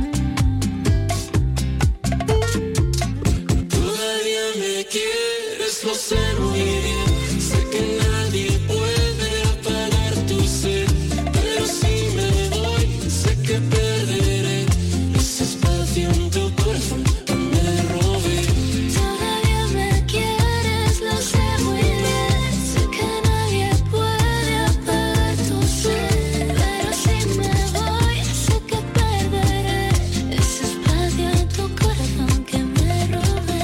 Todavía me quieres, lo sé muy bien. Sé que nadie puede apagar tu sed, pero si me voy, sé que perderé ese espacio en tu corazón que me robé. Todavía me quieres, lo sé muy bien. Sé que nadie puede apagar tu sed, pero si me voy, sé que perderé ese espacio en tu corazón que me robé.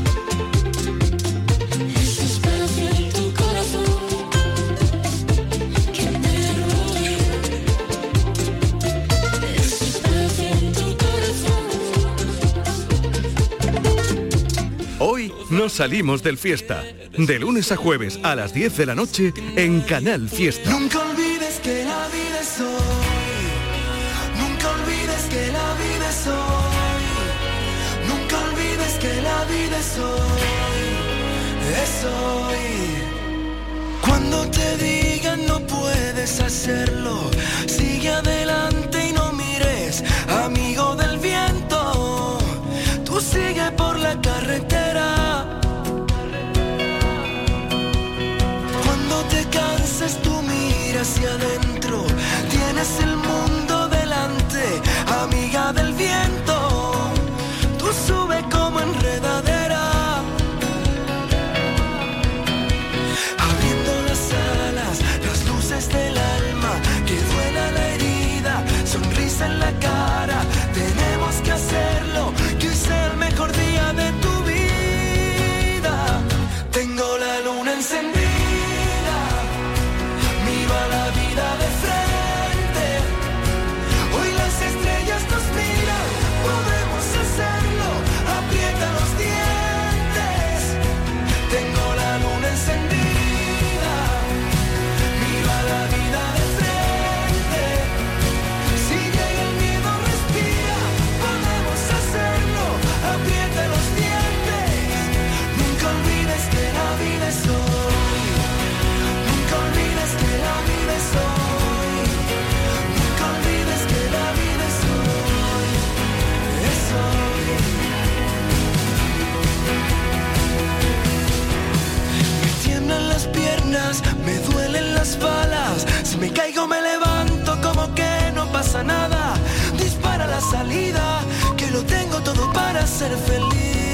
Ese espacio en tu corazón que me robé. Ese espacio en tu corazón. Hoy nos salimos del fiesta. De lunes a jueves a las diez de la noche en Canal Fiesta. Nunca olvides que la vida es hoy. Nunca olvides que la vida es hoy. Nunca olvides que la vida es hoy. Es hoy. Cuando te digan no puedes hacerlo, sigue adelante y no mires, amigo del viento. Tú sigue por la carretera. Cuando te canses tú mira hacia adentro, tienes el mundo delante, amiga del viento. Tú sube como enredadera, abriendo las alas heridas, me duelen las balas. Si me caigo me levanto como que no pasa nada. Dispara la salida, que lo tengo todo para ser feliz.